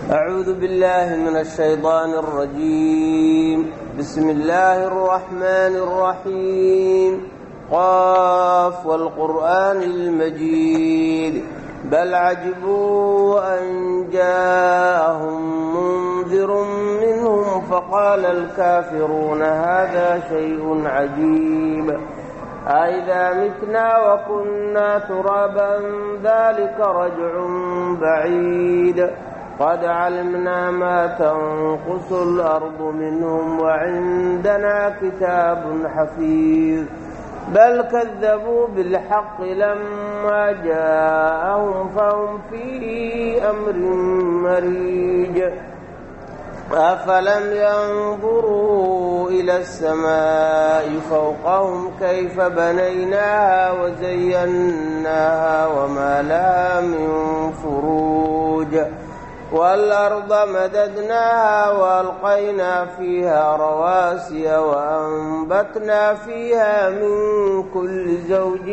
أعوذ بالله من الشيطان الرجيم. بسم الله الرحمن الرحيم. قاف والقرآن المجيد بل عجبوا أن جاءهم منذر منهم فقال الكافرون هذا شيء عجيب أإذا متنا وكنا ترابا ذلك رجع بعيد قد علمنا ما تنقص الأرض منهم وعندنا كتاب حفيظ بل كذبوا بالحق لما جاءهم فهم في أمر مريج أفلم ينظروا إلى السماء فوقهم كيف بنيناها وزيناها وما لها من فروج والأرض مددناها وألقينا فيها رواسي وأنبتنا فيها من كل زوج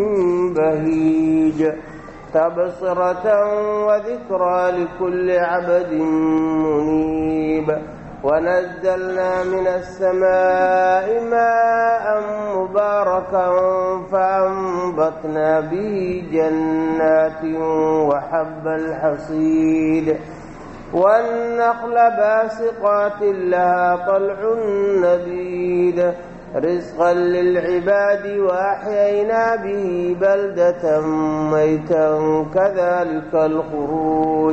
بهيج تبصرة وذكرى لكل عبد منيب ونزلنا من السماء ماء مباركا فأنبتنا به جنات وحب الحصيد والنخل باسقات لها طلع نضيد رزقا للعباد وأحيينا به بلدة ميتا كذلك الخروج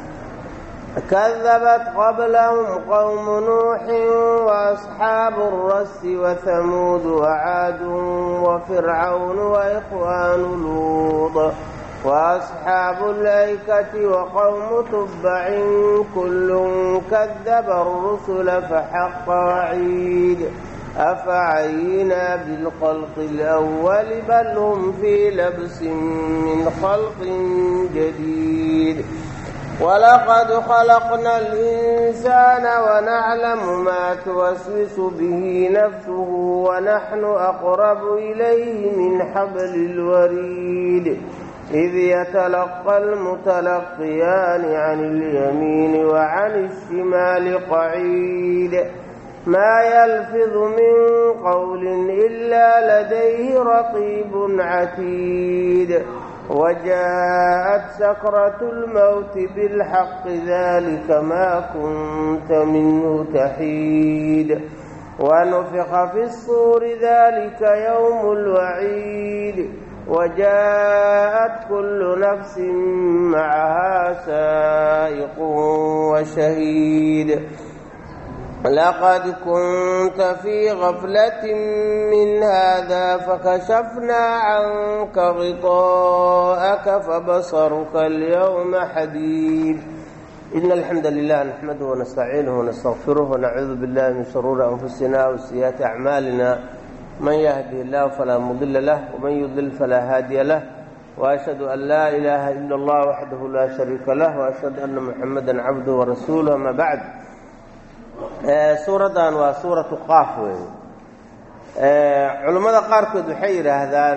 كذبت قبلهم قوم نوح وأصحاب الرس وثمود وعاد وفرعون وإخوان لوط وأصحاب الأيكة وقوم تبع كل كذب الرسل فحق وعيد أفعينا بالخلق الأول بل هم في لبس من خلق جديد ولقد خلقنا الإنسان ونعلم ما توسوس به نفسه ونحن أقرب إليه من حبل الوريد إذ يتلقى المتلقيان عن اليمين وعن الشمال قعيد ما يلفظ من قول إلا لديه رقيب عتيد وجاءت سكرة الموت بالحق ذلك ما كنت منه تحيد ونفخ في الصور ذلك يوم الوعيد وجاءت كل نفس معها سائق وشهيد لقد كنت في غفلة من هذا فكشفنا عنك غطاءك فبصرك اليوم حديد إن الحمد لله نحمده ونستعينه ونستغفره ونعوذ بالله من شرور أنفسنا وسيئات أعمالنا من يهده الله فلا مضل له ومن يضلل فلا هادي له وأشهد أن لا إله إلا الله وحده لا شريك له وأشهد أن محمدا عبده ورسوله ما بعد suuradan waa suuratu qaaf weeye culammada qaarkood waxay yidhaahdaan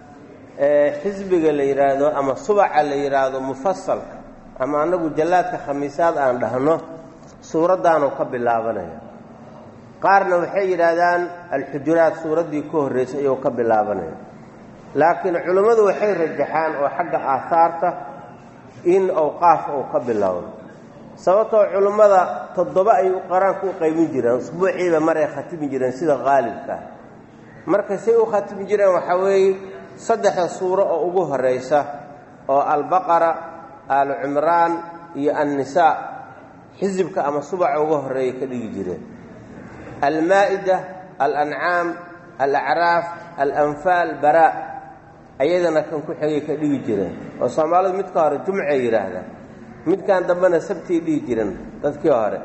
xisbiga la yidhaahdo ama subaca la yidhaahdo mufasalka ama annagu jallaadka khamiisaad aan dhahno suuraddaanuu ka bilaabanaya qaarna waxay yidhaahdaan alxujuraat suuraddii ka horraysay ayuu ka bilaabanaya laakiin culammadu waxay rajaxaan oo xagga aahaarta in awqaaf uu ka bilowdo sababtoo culummada 7 ay qaraanku u qaybin jireen usbuuciiba mar ay khatimi jireen sida qaalibka marka say u khatimi jireen waxa weeye 3 suuro oo ugu horeysa oo al-baqara al-imraan iyo an-nisaa xisibka ama subaca ugu horeeyay ka dhigi jireen al-maa'ida al-an'aam al-a'raaf al-anfaal bara ayadana kan ku xigay ka dhigi jireen oo Soomaalidu mid ka hore jumcay yiraahdaan midkaan dambana sabtii dhihi jiran dadkii hore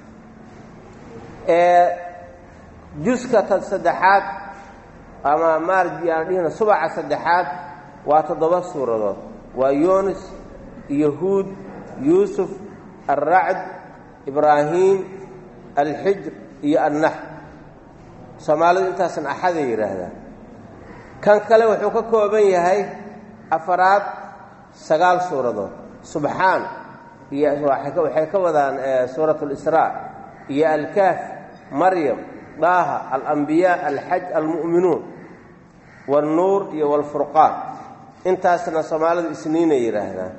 juska saddexaad ama maarji aan dhihna subaca saddexaad waa 7 suuradood waa Yunus iyo Huud Yuusuf الرعد إبراهيم الحجر iyo النحل Soomaalidu intaasan axad ay yiraahdaan kan kale wuxuu ka kooban yahay afaraad 9 suuradood subxaan waxay ka wadaan suuratu al-Israa iyo al-Kahf Maryam Daaha al-Anbiyaa al-Hajj al-Mu'minuun wan-Nuur iyo wal-Furqaan intaasna Soomaalidu isniinay yiraahdaan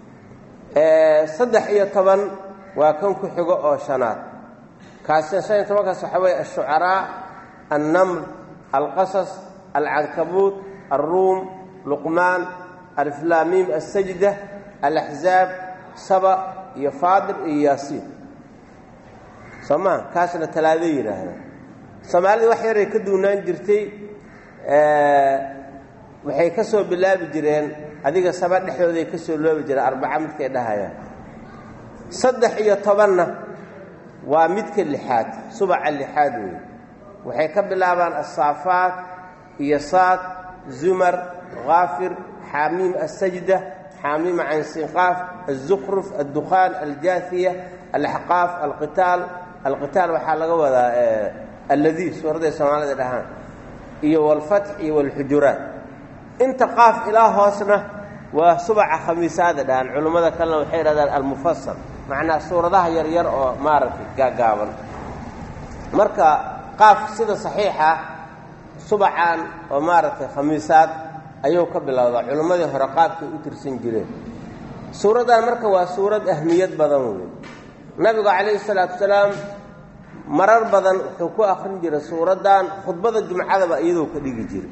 13 waa kan ku xigo oo shanaad kaasina tobankaas waxa weeye ash-Shu'araa an-Naml al-Qasas al-Ankabut الروم لقمان ألف لام ميم السجدة الأحزاب سبأ يفاضل ياسين سما كاسنا تلاذير هذا سمالي وحير يكدونان جرتي waxay ka soo bilaabi jireen adiga sabab dhexdooda ka soo loobi jiray 4 midkay dhahayaan 13 waa midka lixaad subaca lixaad waxay ka bilaabaan as-Saafaat iyo Saad زمر غافر حاميم السجدة حاميم عن سنقاف الزخرف الدخان الجاثية الأحقاف القتال وحلقة وذا الذي سورة سماعة الرحمن والفتح والحجرات انت قاف إلى هوسنا وسبع خميس هذا دان علماء كلام حير هذا المفصل معناه سورة ذا يرير أو مارك قابل مركا قاف سيدة صحيحة سبعان ومارك خميسات أيوه قبل هذا علماء هرقات وترسين جرين سورة المركة وسورة أهمية بدن النبي عليه الصلاة والسلام مرر بدن حكوا آخرين جري سورة دان خطبة الجمعة بأيده كديك جري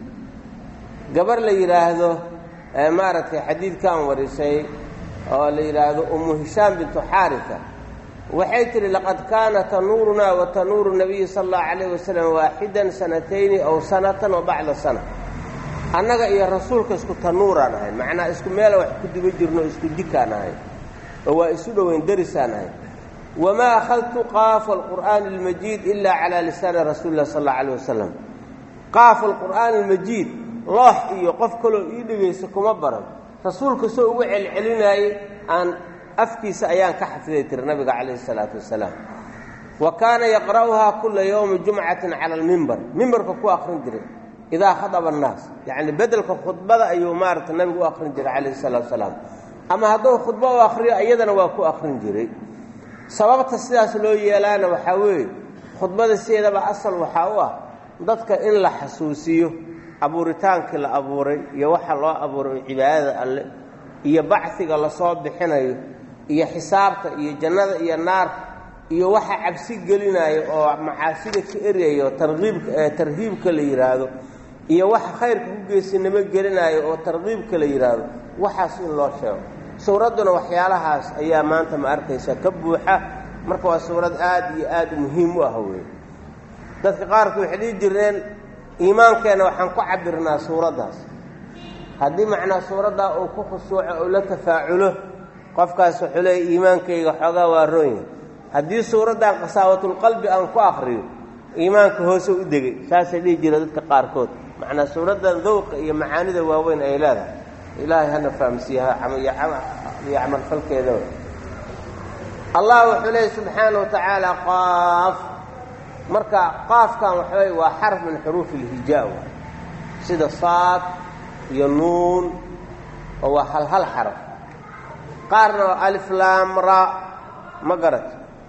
قبل لي يراهده مارك حديث كان ورسي أو لي يراهده أم هشام بنت حارثة وحيث لقد كان تنورنا وتنور النبي صلى الله عليه وسلم واحدا 2 أو سنة وبعد سنة أنك يا رسولك اسكو تنورانا معنى اسكو ميلا وحكو دبجرنا اسكو ديكانا هو اسودو وين درسانا وما أخذت قاف القرآن المجيد إلا على لسان رسول الله صلى الله عليه وسلم قاف القرآن المجيد الله يقف كله يدغيسكو مبرم رسولك سو وعل عليناي أن أفكيس أيان كحفظت النبي عليه الصلاة والسلام وكان يقرأها كل يوم جمعة على المنبر منبر كو آخرين جري إذا خطب الناس يعني بدل خطبة أيو مارت النبي آخرين جري عليه الصلاة والسلام أما هذا خطبة وآخرين أيضا وكو آخرين جري سببت السياسة لو يلانا وحاوي خطبة السيدة بأصل وحاوه ضدك إن لا حسوسيه أبوريتان كلا أبوري يوحى الله أبوري عبادة الله يبعثك الله صوب بحنايه iyo xisaabta iyo jannada iyo naar iyo waxa cabsi gelinayo oo macaasida ka ereeyo tarhiibka la yiraahdo iyo waxa khayrka ku geesinimo gelinayo oo tarhiibka la yiraahdo waxaas in loo sheego suuraduna waxyaalahaas ayaa maanta ma arkaysa ka buuxa marka waa suurad aad iyo aad muhiim u ah weey dadka qaarkood waxay jireen iimaankeena waxaan ku cabirnaa suuradaas haddii macnaa suurada oo ku khushuuco oo la tafaaculo qofkaas wuxuu leeyahay iimaankayga xogaa waa roon haddii suuradan qasaawatul qalbi aan ku akhriyo iimaanka hoos u degay saasay dhigi jireen dadka qaarkood macnaa suuradan dawqa iyo macaanida waaweyn ay leedahay ilaahay hana fahamsiiha amal falkeeda Allah wuxuu leeyahay subhanahu wa ta'ala qaaf marka qaafkan wuxuu waa xarf min xuruuf al-hijaa sida saad iyo nuun oo hal xarf قارن ألف لام را مقرت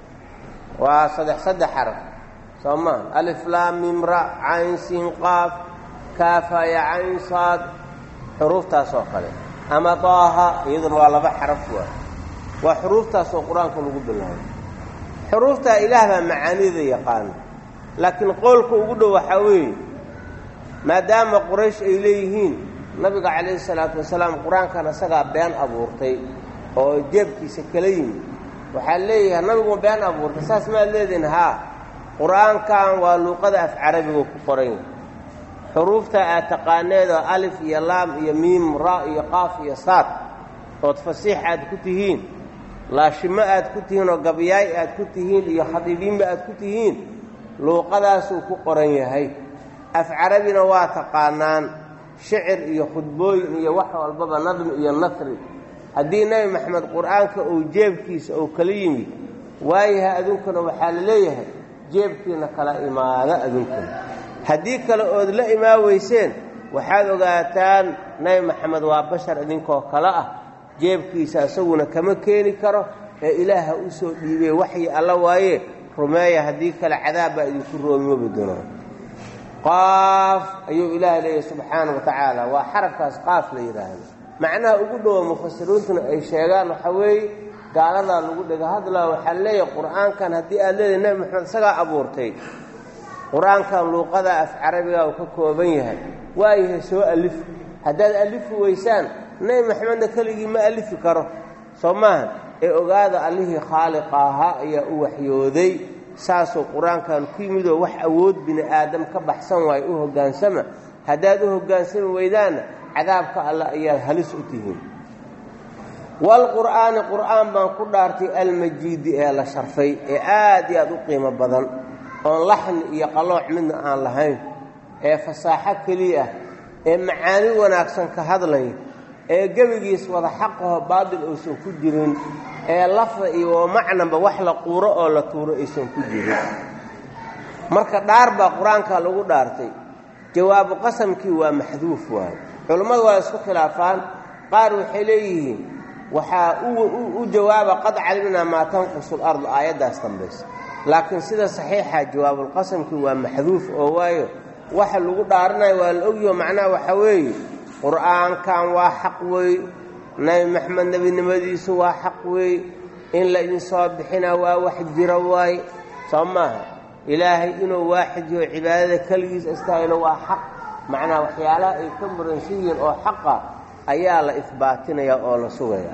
وصدح حرف سمان ألف لام ميم را عين سين قاف كافة يا عين صاد حروف تاسوقل أما طه يضرب على بحرف وحروف تاسوق القرآن كله قد الله حروف تا إله معاني ذي يقال لكن قولك وقوله وحوي ما دام قريش إليهين نبي عليه الصلاة والسلام القرآن كان سقى بيان أبورتي oo jeebkiisa kala yimid waxa leeyahay nabigu been abuurta saas ma leedin ha quraankan waa luqada af carabiga ku qoran xuruufta aad taqaaneedo alif iyo laam iyo miim ra iyo qaaf iyo saad oo tafsiix aad ku tihiin laashima aad ku tihiin oo gabiyaay aad ku tihiin iyo khadiibiin aad ku tihiin luqadaas uu ku qoran yahay af carabina waa taqaanaan shicir iyo khudbooyin iyo wax walba nadm iyo nasri haddii nabi maxamed quraanka uu jeebkiisa oo kala yimid waayaha adunkana waxaa la leeyahay jeebkiina kala imaada adunkana haddii kale ood la imaaweyseen waxaad ogaataan nabi maxamed waa bashar idinkoo kala ah jeebkiisa asaguna kama keeni karo ee ilaaha u soo dhiibay waxyi alla waaye rumeeya haddii kale cadaab baa idinku roomoobi doonaa qaaf ayuu ilaahay leeyahay subxaana wa tacaala waa xarafkaas qaaf la yidhaahdo macnaha ugu dhowo mufasiriintuna ay sheegaan waxaa weeye gaaladaa lagu dhega hadlaa waxaa leeyahay qur-aankan haddii aad leedahay nebi maxamed isagaa abuurtay qur-aankan luuqada af carabiga uu ka kooban yahay waayahay soo alif haddaad alifi weysaan nebi maxamedna keligii ma alifi karo soo maaha ee ogaada allihii khaaliqa ahaa ayaa u waxyooday saasoo qur-aankan ku yimidoo wax awood bini aadam ka baxsan waayo u hoggaansama haddaad u hoggaansami weydaanna cadaabka alle ayaad halis u tihiin waalqur'aani qur'aan baan ku dhaartay almajiidi ee la sharfay ee aad iyo aad u qiimo badan oon laxni iyo qalooc midna aan lahayn ee fasaaxo keliya ah ee macaani wanaagsan ka hadlaya ee gebigiis wada xaqaho baadil uusan ku jirin ee lafda iyo macnanba wax la quuro oo la tuuro aysan ku jirin marka dhaar baa qur-aanka lagu dhaartay jawaabu qasamkii waa maxduuf waaye culammadu waa isku khilaafaan qaar waxay leeyihiin waxaa u jawaaba qad calimnaa maa tanqusu lard aayaddaas dambaysa laakiin sida saxiixa jawaabulqasamkii waa maxduuf oo waayo waxa lagu dhaaranayo waa la ogyaho macnaha waxaa weeye qur'aankan waa xaq wey nebi maxamed nebinimadiisu waa xaq wey in la idinsoo bixina waa wax jira waaye soo maaha ilaahay inuu waaxid yaho cibaadada keligiis astaahilo waa xaq macnaha waxyaalaha ay ka muransan yihiin oo xaqa ayaa la ihbaatinaya oo la sugaya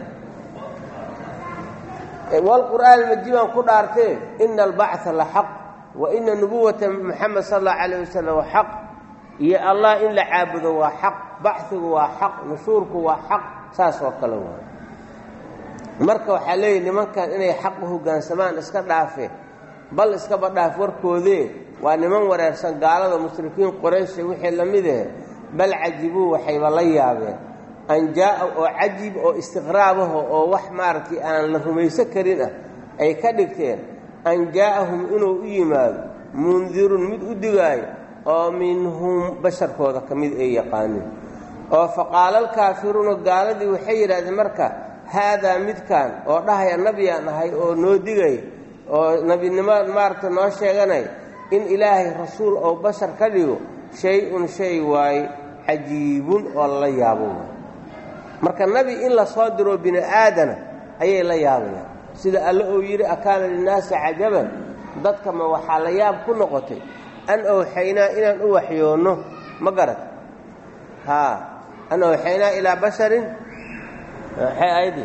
waalqur'aan almajiid baan ku dhaartee ina albacثa la xaq wa ina nubuwata moxamed sala allahu calayh wasalam xaq iyo allah in la caabudo waa xaq bacigu waa xaq nushuurku waa xaq saas oo kale waa marka waxaa leeyahy nimankan inay xaq u hoggaansamaan iska dhaafe bal iskaba dhaaf warkoodee waa niman wareersan gaalada mushrikiin quraysha wixii la mid ahe bal cajibuu waxayba la yaabeen an jaa'a oo cajib oo istiqraabaho oo wax maaragtay aan la rumaysan karin ah ay ka dhigteen an jaa'ahum inuu u yimaado mundirun mid u digaayo oo minhum basharkooda ka mid ay yaqaaniin oo faqaala alkaafiruuna gaaladii waxay yidhahdeen marka haadaa midkaan oo dhahaya nabiyaan ahay oo noo digay oo nebinimo maaragta noo sheeganay in ilaahay rasuul oo bashar ka dhigo shay-un shay waaye cajiibun oo lala yaabo waay marka nebi in la soo diro bini aadana ayay la yaabayaan sida alle uu yidhi akaana linnaasi cajaban dadka ma waxaa la yaab ku noqotay an awxaynaa inaan u waxyoonno ma garad haa an awxaynaa ilaa basharin maxay aydi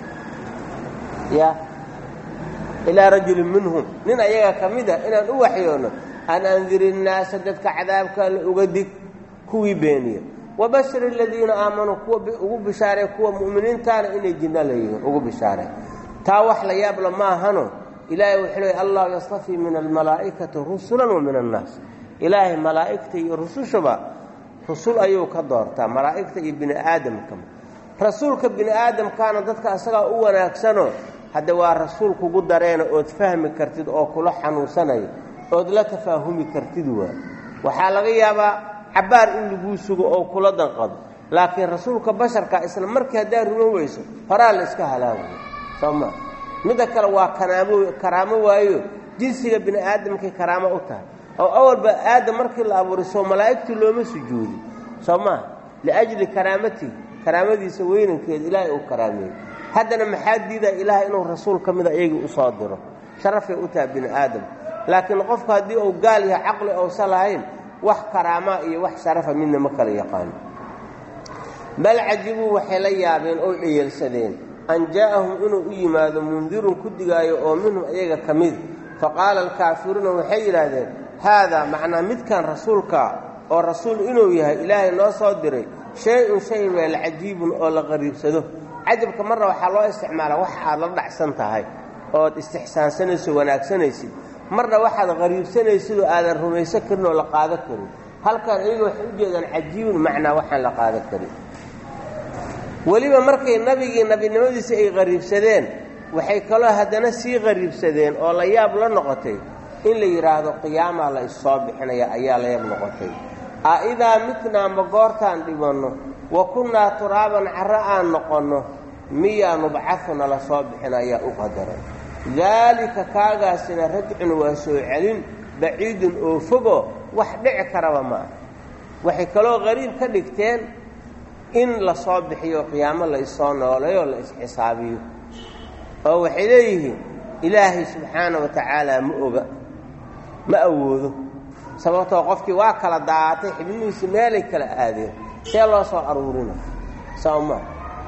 ya ilaa rajulin minhum nin ayaga ka mid a inaan u waxyoonno an andiri innaasa dadka cadaabka alla uga dig kuwii beeniya wabashir aladiina aamanuu kuwa ugu bishaaree kuwa mu'miniintaana inay jinno leeyihiin ugu bishaaree taa wax la yaabla maahano ilaahay wuxuu leeyay allahu yastafii min almalaa'ikati rusulan wa min annaas ilaahay malaa'igta iyo rusushaba rusul ayuu ka doortaa malaa'igta iyo bini aadamka rasuulka bini aadamkaana dadka asagaa u wanaagsanoo hadda waa rasuul kugu dareena ood fahmi kartid oo kula xanuunsanaya ood la tafaahumi kartid waa waxaa laga yaabaa cabbaar in laguu sugo oo kula danqado laakiin rasuulka basharka isla markii haddaa ruman weyso horaa la iska halaagaya soo maa midda kale waa karaamo waayo jinsiga bini aadamkay karaamo u tahay oo awalba aadam markii la abuuray soo malaa'igtii looma sujuudi soo maa liajli karaamatii karaamadiisa weynankeeda ilaahay uu karaameeyey haddana maxaa diidaa ilaahay inuu rasuul ka mida iyagii u soo diro sharafay u tahay bini aadam laakiin qofku haddii uu gaal yahay caqli uusan lahayn wax karaamaa iyo wax sharafa midna ma kala yaqaano bal cajibuu waxay la yaabeen oo dhayeelsadeen an jaa'ahum inuu u yimaado mundirun ku digaayo oo minhum ayaga ka mid faqaala alkaafiruuna waxay yidhaahdeen haadaa macnaa midkan rasuulka oo rasuul inuu yahay ilaahay noo soo diray shay-un shay weel cajiibun oo la qariibsado cajabka marna waxaa loo isticmaalaa wax aad la dhacsan tahay ood istixsaansanayso wanaagsanaysid marna waxaad qariibsanaysid oo aadan rumaysan karin oo la qaadan karin halkan iyaga waxay u jeedaan cajiibun macnaa waxaan la qaadan karin weliba markay nabigii nabinimadiisa ay qariibsadeen waxay kaloo haddana sii qariibsadeen oo la yaab la noqotay in la yidhaahdo qiyaamaa la issoo bixinaya ayaa la yaab noqotay a idaa mitnaa ma goortaan dhibanno wa kunnaa turaaban carro aan noqonno miyaa nubcahuna la soo bixina ayaa u qadaran daalika kaagaasina rajcun waa soo celin baciidun oo fogo wax dhici karaba maaha waxay kaloo qariib ka dhigteen in la soo bixiyo qiyaamo la isoo nooleeyo la isxisaabiyo oo waxay leeyihiin ilaahay subxaana wa tacaala ma oga ma awoodo sababtoo qofkii waa kala daatay xibnihiisi meelay kala aadeen see loo soo aruurina sawma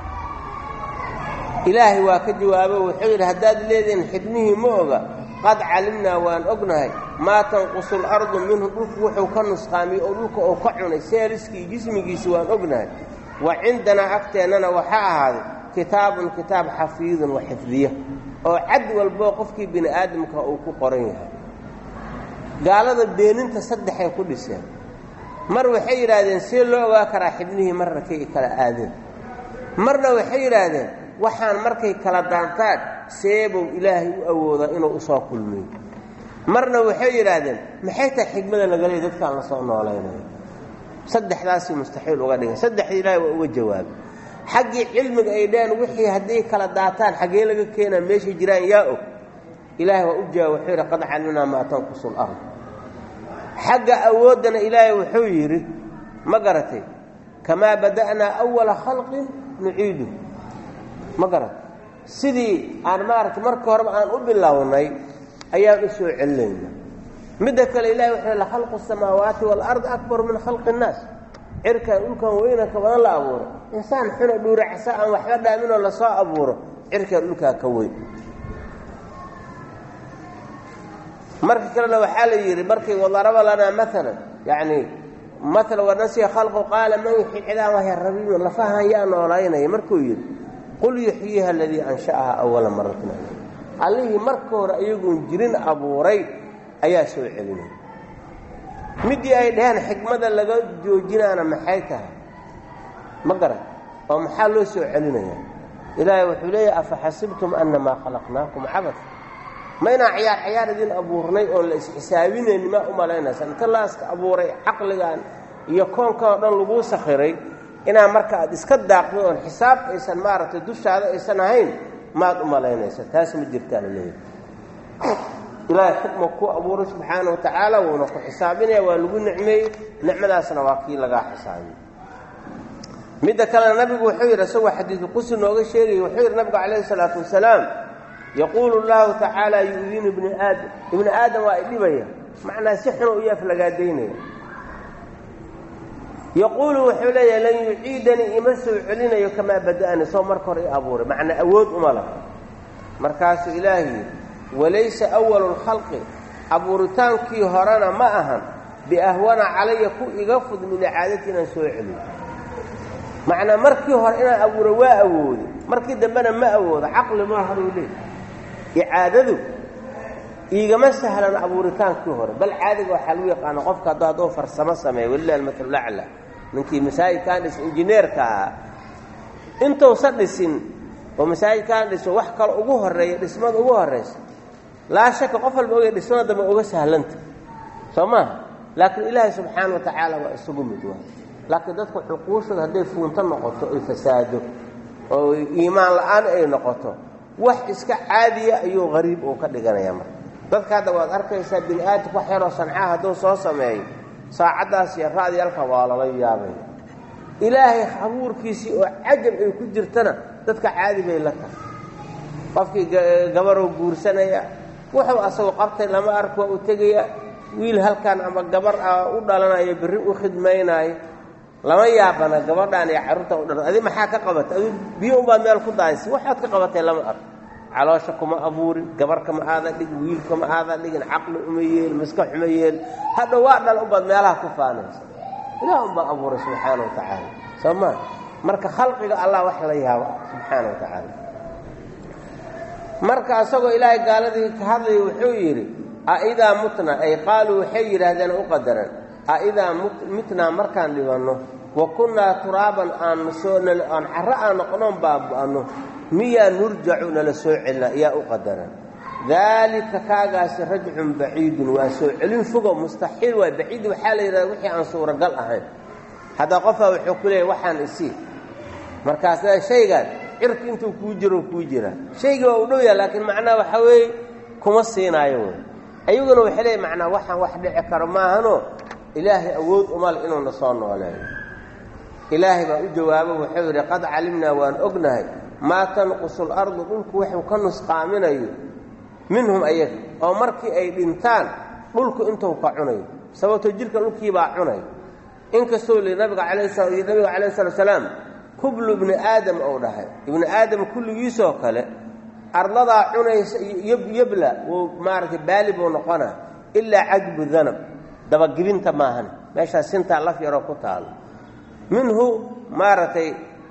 ilaahay waa ka jawaabo wuxuu yidhi haddaad leedihiin xibnihii ma oga qad calimnaa waan ognahay maa tanqusu lardu minhu dhulku wuxuu ka nusqaamiyey oo dhulka oo ka cunay seeliskii jismigiisi waan ognahay wa cindanaa agteennana waxaa ahaaday kitaabun kitaab xafiidun wa xifdiya oo cad walboo qofkii bini aadamka uu ku qoran yahay gaalada beeninta saddexay ku dhiseen mar waxay yidhaahdeen see loo ogaa karaa xibnihii marna kay kala aadeen marna waxay yidhaahdeen waxaan markay kala daantaan seebow ilaahay u awoodaa inuu u soo kulmiyo marna waxay yidhaahdeen maxay tahay xigmada lagaley dadkaan la soo noolaynayo saddexdaasii mustaxiil uga dhigay saddexdii ilaahay waa uga jawaabay xaggii cilmiga ay dhaheen wixii hadday kala daataan xaggee laga keenaa meeshay jiraan yaa og ilaahay waa u jawaab wuxuu yidhi qad calimnaa maa tanqusu lard xagga awooddana ilaahay wuxuu yidhi ma garatay kamaa bada'naa awala khalqin nuciidu ma garatay sidii aan maaragtay markii horeba aan u bilownay ayaan u soo celinayna midda kale ilahay wuxuu yidhi lakhalqu asamaawaati waalard akbaru min khalqi innaas cirkan dhulkan weynanka badan la abuuray insaan xuna dhuuracsa aan waxba dhaaminoo lasoo abuuro cirkan dhulkaa ka weyn marka kalena waxaa la yidhi markay wadaraba lanaa maalan yacni maala wanasiya khalqu qaala man yuxyi cidaam wahya rabiibun lafahan yaa noolaynaya markuu yidhi qul yuxyiiha aladii ansha'aha awala maratin allihii marka hore iyaguun jirin abuuray ayaa soo celinaya middii ay dhaheen xikmada laga joojinaana maxay tahay ma garan oo maxaa loo soo celinayaa ilaahay wuxuu leeyahay afa xasibtum annamaa khalaqnaakum cabas ma inaan ciyaar idin abuurnay oon la isxisaabinayni maa u malaynaysa inta laaska abuuray caqligan iyo koonkan oo dhan laguu sakhiray inaa marka aad iska daaqdo oon xisaab aysan maaragtay dushaada aysan ahayn maad u malaynaysa taas ma jirtaa la leeyahay ilaahay xukma ku abuuray subxaana wa tacaala wuuna ku xisaabinaya waa lagu nicmeeyey nicmadaasna waa kii lagaa xisaabiyo midda kalena nabigu wuxuu yidhi isagoo xadiidu qusi nooga sheegaya wuxuu yidhi nabigu calayhi salaatu wasalaam yaquulu allahu tacaala yu'dinu ibni aadam waa idhibaya macnaa si xuna u yaaflagaadaynaya yaquulu wuxuu leeyahay lan yuciidanii ima soo celinayo kamaa bada'ani soo marka hore i abuuray macnaa awood uma laha markaasuu ilaahi yidhi walaysa awalu lkhalqi abuuritaankii horena ma ahan biahwana calaya ku iga fud min icaadati inaan soo celiyo macnaa markii hore inaan abuuro waa awoodo markii dambena ma awoodo caqli maaha buu leeyahy icaadadu iigama sahlan abuuritaankii hore bal caadiga waxaa lagu yaqaana qofka hadduu farsamo sameeyo walilahi almathalu lacla ninkii masaajidkaan dhis injineerka ahaa intuusa dhisin oo masaajidkaan dhiso wax kale ugu horreeya dhismada ugu horraysa laa shaka qof walba ogay dhismada dambe uga sahlanta soo maaha laakiin ilaahay subxaana wa tacaala waa isugu mid waa laakiin dadku xuquushooda hadday fuunto noqoto ay fasaado oo iimaan la'aan ay noqoto wax iska caadiya ayuu qariib uu ka dhiganaya marka dadka hadda waad arkaysaa bini aadamka wax yaroo sancaa hadduu soo sameeyo saacaddaas iyo ra'diyalka waa lala yaabaya ilaahay abuurkiisii oo cajab ay ku jirtana dadka caadi bay la tahay qofkii gabaroo guursanaya wuxuu asagoo qabtay lama ark waa u tegaya wiil halkan ama gabar u dhalanayo berri u khidmaynaayo lama yaabana gabadhaan iyo carruurta u dhalan adi maxaa ka qabatay adi biyo unbaad meel ku daaysa waxaad ka qabatay lama ark caloosha kuma abuurin gabar kama aadan dhigin wiil kama aadan dhigin caqli uma yeel maskax uma yeel hadha waa dhal unbaad meelaha ku faanaysa ilaah unbaa abuuray subxaana wa tacaala soo maa marka khalqiga allah wax la yaabo subxaana wa tacaala marka isagoo ilaahay gaaladii ka hadlaya wuxuu yidhi aidaa mutna ay qaaluu waxay yidhaahdeen u qadaran aidaa mitnaa markaan dhibanno wa kunnaa turaaban aan carro aan noqonoon baaba'no miyaa nurjacu nala soo celina ayaa u qadaran daalika kaagaasi rajcun baciidun waa soo celin fogo mustaxiil waay baciidi waxaa la yidhahda wixii aan suuragal ahayn hadda qofaa wuxuu ku leeyahy waxaan isii markaasna shaygaan cirka intuu kuu jira shayga waa u dhow yahay laakiin macnaha waxa weeye kuma siinaayo wey ayaguna waxay leeyihin macnaa waxaan wax dhici karo maahano ilaahay awood umal inuuna soo nooleeyo ilaahay baa u jawaabo wuxuu yidhi qad calimnaa waan ognahay maa tanqusu alardu dhulku wuxuu ka nusqaaminayo minhum ayaga oo markii ay dhintaan dhulku intuu ka cunayo sababtoo jirka dhulkii baa cunayo inkastoo li nabiga calayhi salaam kublu ibni aadam ou dhahay ibni aadam kulligiisoo kale arladaa cunaysa yabla wuu maaragtay baali buu noqonaa ilaa cajbu danab dabagibinta maahan meeshaas sintaa laf yaroo ku taalo minhu maaragtay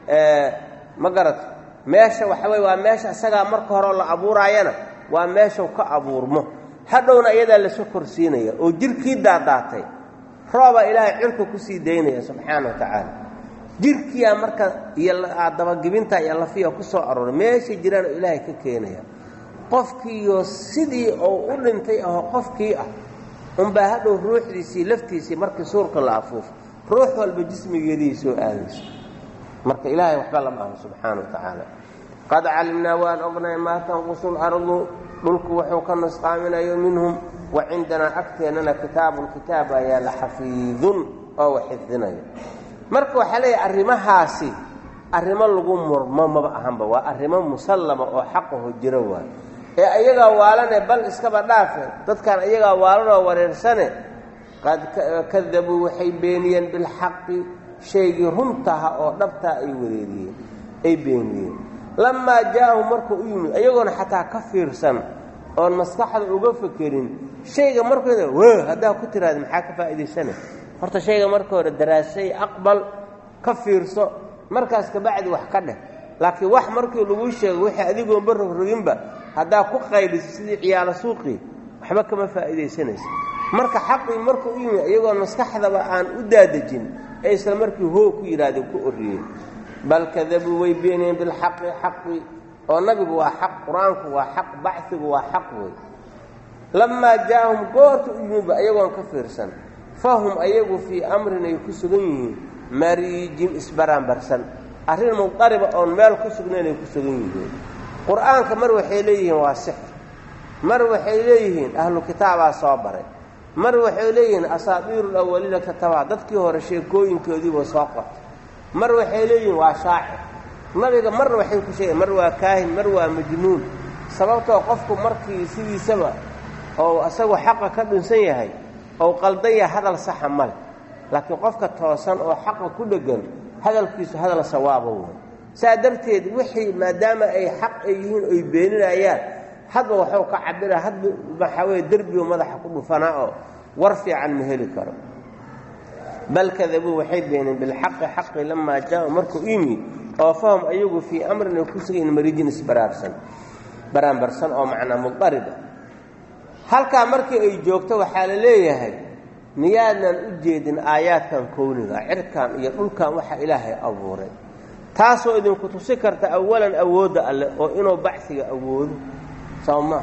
ma garata meesha waxa weye waa meesha isagaa marka horeo la abuuraayana waa meeshau ka abuurmo hadhowna iyadaa lasu korsiinaya oo jirkii daadaatay roobaa ilaahay cirka ku sii daynaya subxaana wa tacaala jirkiyaa marka iyo dabagibinta iyo lafiya ku soo arooray meeshay jiraan oo ilaahay ka keenaya qofkiiyo sidii oo u dhintay ahoo qofkii ah unbaa hadhow ruuxdiisii laftiisii markii suurka la afuufo ruux walba jismigeedii soo aadayso marka ilaahay waxba lama aho subxaana wa tacaala qad calimnaa waan ognahay maa tanqusu lardu dhulku wuxuu ka nusqaaminayo minhum wa cindanaa agteennana kitaabun kitaab ayaa la xafiidun oo waxifdinayo marka waxaa leeyahay arrimahaasi arrimo lagu murmo maba ahanba waa arrimo musallama oo xaqaho jiro waayo ee ayagaa waalane bal iskaba dhaafe dadkan ayagaa waalanoo wareersane qad kadabuu waxay beeniyeen bilxaqi shaygii runtaha oo dhabtaa ay beeniyeen lamaa jaa'ahum markuu u yimid ayagoona xataa ka fiirsan oon maskaxda uga fekerin shayga markooda haddaa ku tiraada maxaa ka faa'iidaysane horta shayga marka hore daraasay aqbal ka fiirso markaas kabacdi wax ka dheh laakiin wax markii lagu sheego wixii adigoonba rogroginba haddaa ku qayliso sidii ciyaalo suuqii waxba kama faa'iidaysanaysa marka xaqii markuu u yimid iyagoon maskaxdaba aan u daadejin ee isla markii hoo ku yidhahdeen ku oriyeen bal kadabuu way beeniyeen bilxaqi xaqi oo nabigu waa xaq qur-aanku waa xaq bacigu waa xaq wey lamaa jaa'ahum goorta u yimidba ayagoon ka fiirsan fahum ayagu fii amrin ay ku sugan yihiin mariijin isbaraanbarsan arrin muqariba oon meel ku sugnayn ay ku sugan yihiin qur-aanka mar waxay leeyihiin waa sixr mar waxay leeyihiin ahlu kitaabaa soo baray mar waxay leeyihiin asaadiiru lawaliina katabaa dadkii hore sheekooyinkoodiibuu soo qortay mar waxay leeyihiin waa shaacir nabiga marna waxay ku sheegeen mar waa kaahin mar waa majnuun sababtoo qofku markii sidiisaba oo isagu xaqa ka dhunsan yahay ou qaldan yahay hadal saxa male laakiin qofka toosan oo xaqa ku dheggan hadalkiisu hadal sawaaba wey saa darteed wixii maadaama ay xaq ay yihiin oy beeninayaan hadba waxuu ka cabira hadba waxaa weye derbigu madaxa ku dhufanaa oo war fiican ma heli karo bal kadabuu waxay beeneen bilxaqi xaqi lamaa jaa'u markuu yimid oo fahum ayagu fii amrin ay ku sugayiin mariijin baraanbarsan oo macnaa muqariba halkaa markii ay joogto waxaa la leeyahay miyaadnan u jeedin aayaadkan kowniga cirkan iyo dhulkan waxa ilaahay abuuray taasoo idinku tusi karta awalan awoodda alle oo inuu bacsiga awoodo soo maa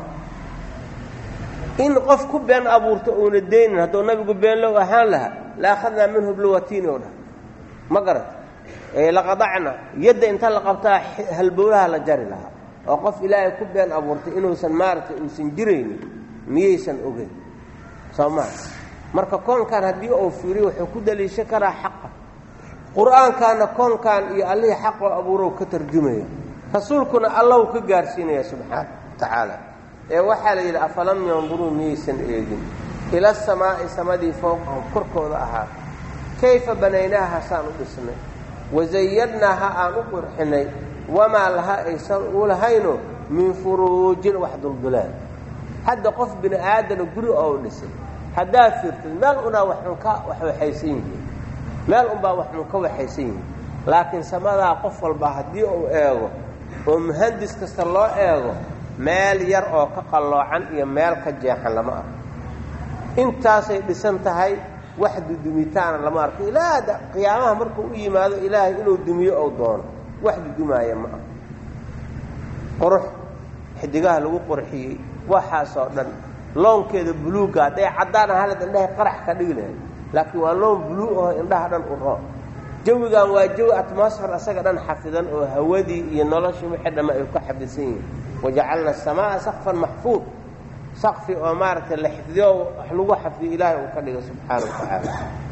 in qof ku been abuurto uuna daynin hadduu nabigu been low ahaan lahaa la akhadnaa minhu bluwatiini oo dhah ma garat laqadacna yadda inta la qabtaa halbowlaha la jari lahaa oo qof ilaahay ku been abuurtay inuusan maaragtay uusan jiraynin miyaysan ogeyn soo maa marka koonkan haddii uu fiiriyo wuxuu ku daliishan karaa xaqa qur-aankaana koonkan iyo allihii xaqoo abuurow ka tarjumaya rasuulkuna allahu ka gaarsiinaya subxaana wa tacaala ee waxaa la yidhi afalam yanduruu miyaysan eegin ila asamaa'i samadii fowqahum korkooda ahaa kayfa banaynaaha saan u dhisnay wasayadnaaha aan u qurxinay wamaa laha aysan u lahayno min furuujin wax duldulaan hadda qof bini aadana guri oo dhisay haddaa fiirtid meel unaa waxun ka waxaysan yihiin meel unbaa waxun ka waxaysan yihiin laakiin samadaa qof walba haddii uu eego oo muhandis kasta loo eego meel yar oo ka qalloocan iyo meel ka jeexan lama arko intaasay dhisan tahay wax dudumitaana lama arko ilaa qiyaamaha markuu u yimaado ilaahay inuu dumiyo ou doono wax dudumaaya ma ah qurux xidigaha lagu qurxiyey waxaasoo dhan loonkeeda buluugga hadday caddaana halad indhahay qarax ka dhigi lahay laakiin waa loon buluug aho indhaha dhan u roo jawigan waa jawi atmosfer asaga dhan xafidan oo hawadii iyo noloshii wixii dhamma ay ku xafisan yihiin wajacalna asamaa saqfan maxfuud saqfi oo maaragtay la xifdiyo wax lagu xafiyo ilaahay uu ka dhigo subxaana wa tacaala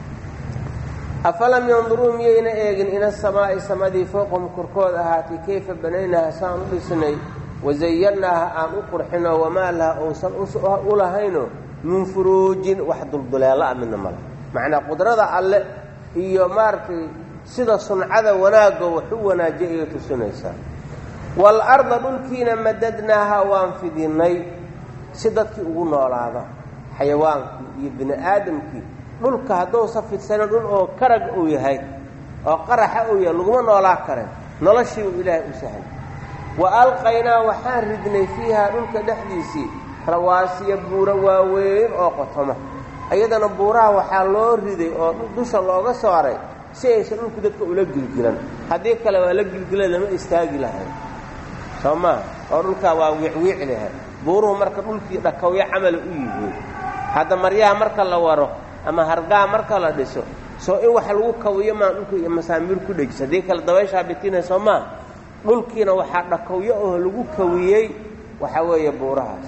afalam yanduruu miyayna eegin ila asamaa'i samadii fowqahum korkooda ahaatay kayfa banaynaha saan u dhisnay wazayannaaha aan u qurxino wamaa laha uusan u lahayno min furuujin wax dulduleelo a midna male macnaa qudrada alle iyo maaragtay sida suncada wanaagga wax u wanaajiya ayay tusinaysaa waalarda dhulkiina madadnaaha waan fidinnay si dadkii ugu noolaada xayawaankii iyo bini aadamkii dhulka hadduusa fidsanin dhul oo karag uu yahay oo qaraxa uu yahay laguma noolaa karen noloshii uu ilaahay u sahlay wa alqaynaa waxaan ridnay fiihaa dhulka dhexdiisii rawaasiya buuro waaweyn oo qotoma iyadana buuraha waxaa loo riday oo dusha looga saaray si aysan dhulku dadka ula gilgilan haddii kale waa la gilgila lama istaagi lahayn soo maa oo dhulkaa waa wiicwiici lahayd buuruhu marka dhulkii dhakawyo camala u yihiin hadda maryaha marka la waro ama hargaha marka la dhiso soo in wax lagu kawiyo maan dhulka iyo masaamiir ku dhejisa haddii kale dabayshaa bitinay soo maa dhulkiina waxaa dhakawyo oo lagu kawiyey waxaa weeye buurahaas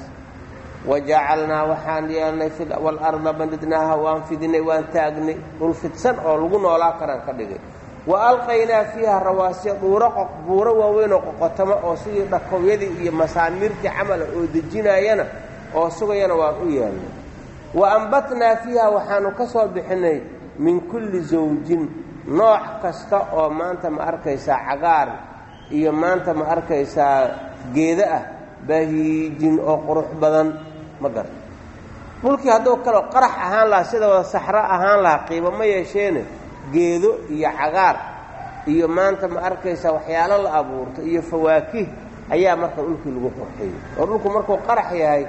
wajacalnaa waxaan yeelnay waalarda bandidnaaha waan fidinay waan taagnay dhul fidsan oo lagu noolaa karaan ka dhigay wa alqaynaa fiiha rawaasiya buuro waaweynoo qoqotamo oo sidii dhakowyadii iyo masaamiirtii camala oo dejinaayana oo sugayana waan u yeelnay wa ambatnaa fiiha waxaanu ka soo bixinay min kulli zawjin nooc kasta oo maanta ma arkaysaa cagaar iyo maanta ma arkaysaa geeda ah bahiijin oo qurux badan ma garta dhulkii hadduu kaloo qarax ahaan lahaa sida wada saxro ahaan lahaa qiimo ma yeesheene geedo iyo cagaar iyo maanta ma arkaysaa waxyaalo la abuurto iyo fawaakih ayaa marka dhulkii lagu qurxiyey oo dhulku markuu qarax yahay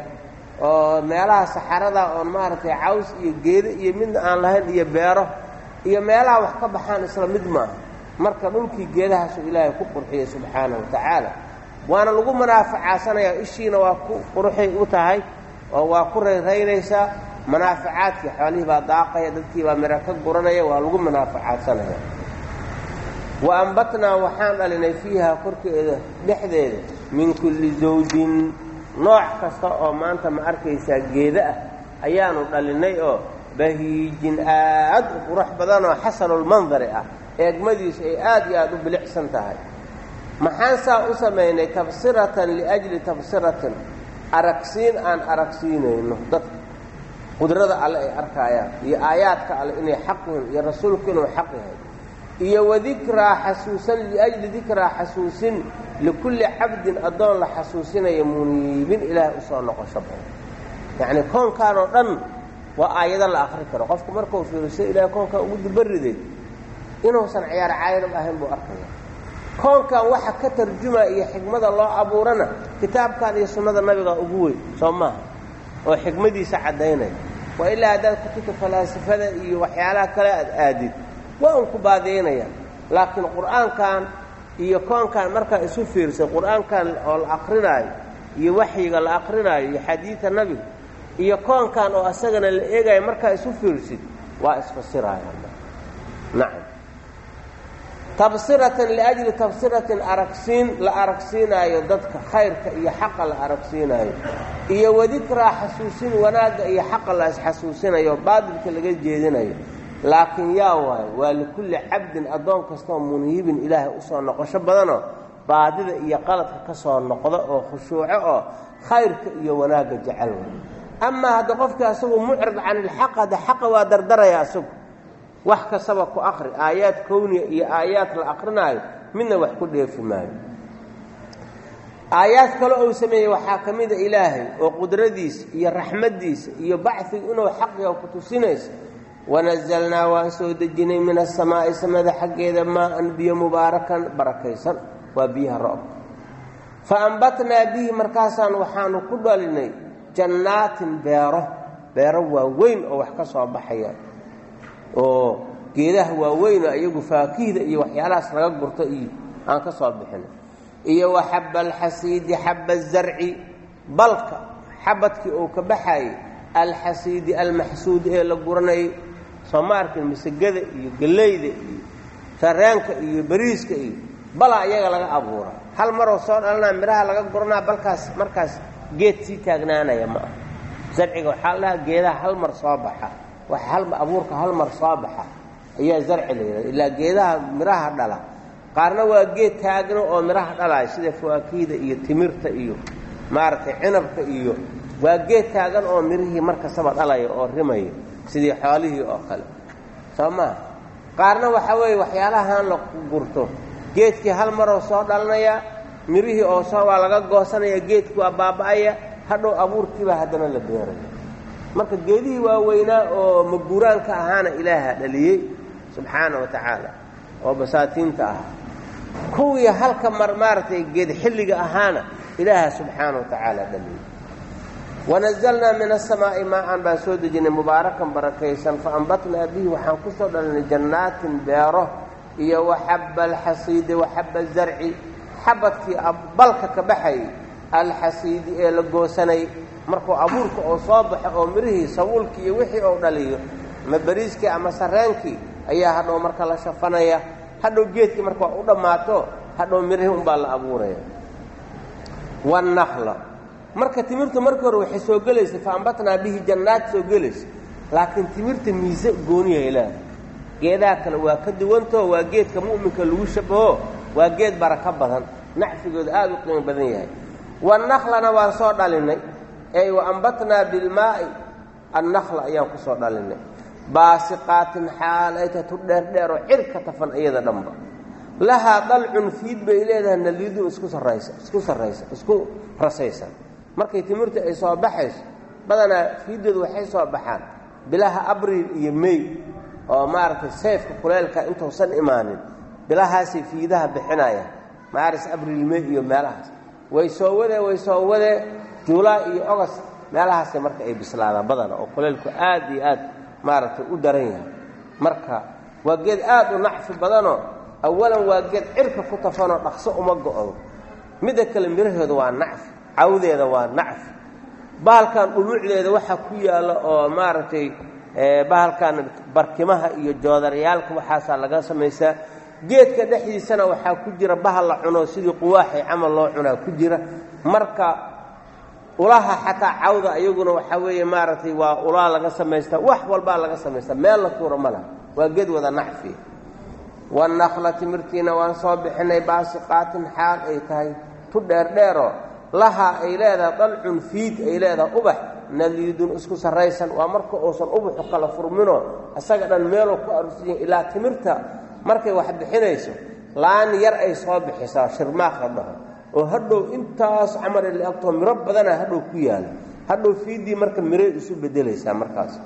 oo meelaha saxarada oon maaragtay caws iyo geedo iyo midna aan lahayn iyo beero iyo meelaha wax ka baxaan isla mid maaha marka dhulkii geedahaasuu ilaahay ku qurxiyey subxaanahu wa tacaala waana lagu manaafacaasanayaa ishiina waa ku quruxay u tahay oo waa ku rayraynaysaa manaafacaadkii xoolihii baa daaqaya dadkii baa miro ka guranaya waa lagu manaafacaadsanaya wa ambatnaa waxaan dhalinay fiiha korkeeda dhexdeeda min kulli zawjin nooc kasta oo maanta ma arkaysaa geeda ah ayaanu dhalinay oo bahiijin aad u qurux badan oo xasanulmandari ah eegmadiisu ay aad iyo aad u bilicsan tahay maxaan saa u samaynay tabsiratan liajli tabsiratin aragsiin aan aragsiinayno dadka qudrada alle ay arkaayaan iyo aayaadka alle inay xaq yihiin iyo rasuulku inuu xaq yahay iyo wadikraa xasuusan liajli dikraa xasuusin likulli cabdin addoon la xasuusinayo muniibin ilaahay usoo noqosho badan yacni koonkaan oo dhan waa aayado la akri karo qofku markuu fiiriso ilaahay koonkaan ugu dibariday inuusan ciyaar caayinab ahayn buu arkaya koonkan waxa ka tarjumaya iyo xikmada loo abuurana kitaabkan iyo sunnada nabiga ugu weyn soo maaha oo xikmadiisa caddaynaya waa ilaa haddaad kutubta falaasifada iyo waxyaalaha kale aad aadid waa un ku baadiynaya laakiin qur'aankan iyo koonkan markaa isu fiirsay qur'aankan oo la akrinaayo iyo waxyiga la akrinaayo iyo xadiidka nabiga iyo koonkan oo asagana la eegayo markaa isu fiirsid waa isfasirayaan nacam tabsiratan liajli tabsiratin aragsiin la aragsiinaayo dadka khayrka iyo xaqa la aragsiinaayo iyo wadikraa xasuusin wanaagga iyo xaqa la isxasuusinayo baadilka laga jeedinayo laakiin yaa waayo waa likulli cabdin addoon kastoo muniibin ilaahay usoo noqosho badanoo baadida iyo qaladka ka soo noqda oo khushuuco oo khayrka iyo wanaagga jecel way amaa hadda qofkii asagu mucrid can ilxaq hadda xaqa waa dardaraya asagu wax kastaba ku akri aayaad kowniya iyo aayaad la akrinaayo midna wax ku dheefi maayo aayaad kale ou sameeyey waxaa ka mida ilaahay oo qudradiisa iyo raxmaddiisa iyo bacfiga inuu xaqiga ku tusinayso wanazalnaa waan soo dejinay min asamaa'i samada xaggeeda maa-an biyo mubaarakan barakaysan waa biyaha roobka fa ambatnaa bihi markaasaan waxaanu ku dhalinay jannaatin beero waaweyn oo wax ka soo baxaya oo geedaha waaweyn iyagu faakihda iyo waxyaalahaas laga gurto iyo aan ka soo bixinay iyo wa xabba alxasiidi xabba azarci balka xabadkii uu ka baxayay alxasiidi almaxsuud ee la guranayay soo ma arkin masagada iyo gallayda iyo sarreenka iyo bariiska iyo bala iyaga laga abuura hal maroo soo dhalanaa midhaha laga guranaa balkaas markaas geed sii taagnaanaya ma aha zarciga waxaa la dhahaa geedaha hal mar soo baxa waxa abuurka hal mar soo baxa ayaa zarci la yidhahda ilaa geedaha midhaha dhala qaarna waa geed taagno oo midhaha dhalaya sida fawaakiida iyo timirta iyo maaragtay cinabka iyo waa geed taagan oo mirihii markastaba dhalaya oo rimaya sidii xoolihii oo kale soo maa qaarna waxaa weeye waxyaalahaan la gurto geedkii hal maroo soo dhalanaya mirihii oo soo waa laga goosanaya geedkii waa baaba'aya hadhow abuurkiibaa haddana la beeraya marka geedihii waaweynaa oo maguuraanka ahaana ilaaha dhaliyey subxaana wa tacaala oo basaatiinta ah kuwii halka mar maaragtay geed xilliga ahaana ilaaha subxaana wa tacaala dhaliyey wanazalnaa min asamaa'i maa'an baan soo dejinay mubaarakan barakaysan faambatnaa bihi waxaan ku soo dhalinay jannaatin beero iyo waxabba alxasiidi waxabba azarci xabadkii balka ka baxayay alxasiidi ee la goosanay markuu abuurka oo soo baxo oo mirihii sabuulkii iyo wixii oo dhaliyo ama bariiskii ama sarreenkii ayaa hadhow marka la shafanaya hadhow geedkii marka waa u dhammaato hadhow mirihii unbaa la abuuraya wannakla marka timirtu markii hore waxay soo gelaysa faambatnaa bihi jannaad soo gelaysa laakiin timirta miise gooniyahay leedahay geedaha kale waa ka duwantao waa geedka mu'minka lagu shabaho waa geed barako badan nacfigooda aad u qiimo badan yahay wannaklana waan soo dhalinay ey waambatnaa bilmaa'i annakla ayaan ku soo dhalinay baasiqaatin xaal ay tahay tu dheerdheer oo cirka tafan iyada dhanba lahaa dalcun fiid bay leedahay naliidun isku rasaysan markay timirta ay soo baxayso badanaa fiiddoodu waxay soo baxaan bilaha abriil iyo mey oo maaragtay sayfka kuleelka intuusan imaanin bilahaasay fiidaha bixinayaan maaris abriil mey iyo meelahaas way soo wadee juulaa iyo ogost meelahaasay marka ay bislaadaan badana oo kuleelku aad iyo aad maaragtay u daran yahay marka waa geed aad u nacfi badanoo awalan waa geed cirka ku tafanoo dhaqso uma go'do midda kale miraheedu waa nacfi cawdeeda waa nacfi bahalkan dhuluucdeeda waxaa ku yaalla oo maaragtay bahalkan barkimaha iyo joodaryaalka waxaasaa laga samaysaa geedka dhexdiisana waxaa ku jira bahal la cuno sidii quwaaxay camal loo cunaa ku jira marka ulaha xataa cawda ayaguna waxaa weeye maaragtay waa ulaa laga samaystaa wax walbaa laga samaystaa meel la tuura ma laha waa geed wada nacfi wannakla timirtiina waan soo bixinay baasiqaatin xaal ay tahay tu dheerdheeroo lahaa ay leedahay dalcun fiid ay leedahay ubax naliidun isku sarraysan waa marka uusan ubaxu kala furminoo isaga dhan meeluu ku arusiya ilaa timirta markay wax bixinayso laan yar ay soo bixisaa shirmaaq la dhaho oo hadhow intaas camar la agtoo miro badana hadhow ku yaala hadhow fiiddii marka miray isu beddelaysaa markaas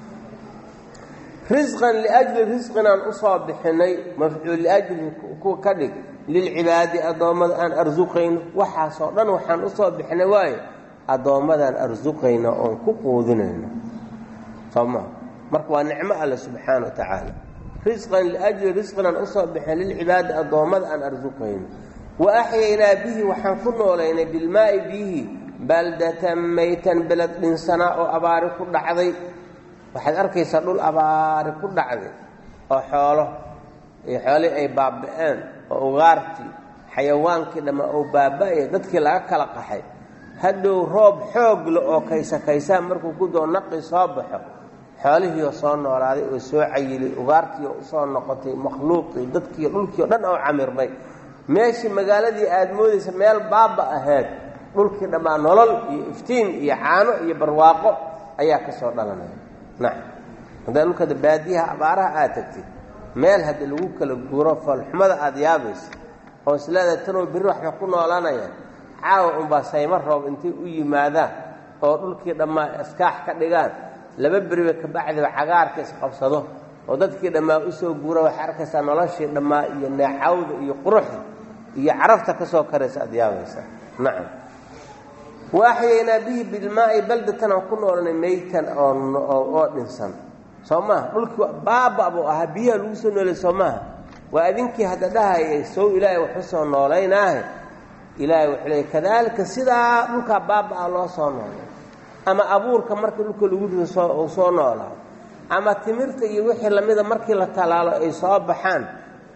risqan liajli risqinaan u soo bixinay mafcuul liajli kuwa ka dhig lilcibaadi addoommada aan arsuqayno waxaasoo dhan waxaan u soo bixinay waayo addoommadaan arsuqayno oon ku quudinayno soo maa marka waa nicmo alle subxaana wa tacaala risqan liajli risqinaan u soo bixinay lilcibaadi addoommada aan arsuqayno wa axyaynaa bihi waxaan ku noolaynay bilmaa'i bihi baldatan maytan beled dhinsanaa oo abaari ku dhacday waxaad arkaysaa dhul abaari ku dhacday oo xoolihii ay baaba'een oo ugaartii xayawaankii dhamma oo baaba'aya dadkii laga kala qaxay hadhow roob xoog le oo kaysaan markuu ku doo naqi soo baxo xoolihiioo soo noolaaday oo soo cayilay ugaartii oo usoo noqotay makhluuqii dadkii dhulkii o dhan oo camirmay meeshii magaaladii aad moodaysa meel baaba ahayd dhulkii dhammaa nolol iyo iftiin iyo caano iyo barwaaqo ayaa ka soo dhalanaya nacam haddaa dhulkada baadiyaha abaaraha aad tagtid meel haddii lagu kala guuro foolxumada aad yaabaysa oo isleedahay tanoo birri waxba ku noolanayaan caawa unbaa saymo roob intay u yimaadaan oo dhulkii dhammaa iskaax ka dhigaan laba beriba kabacdiba cagaarka isqabsado oo dadkii dhammaa u soo guura waxaa arkaysaa noloshii dhammaa iyo neecawda iyo quruxda iyo carafta ka soo karaysa aad yaabaysa nacam waaxyaynaa bihi bilmaa'i baldatan aan ku noolanay maytan oo dhinsan soo maaha dhulkii baaba buu ahaa biyaha lagu soo noolay soo maaha waa adinkii hadda dhahayay sow ilaahay waxu soo noolaynaahe ilaahay wuxuu leeyay kadaalika sidaa dhulkaa baaba-a loo soo noolay ama abuurka markii dhulka lagu rido soo noolaa ama timirta iyo wixii lamida markii la talaalo ay soo baxaan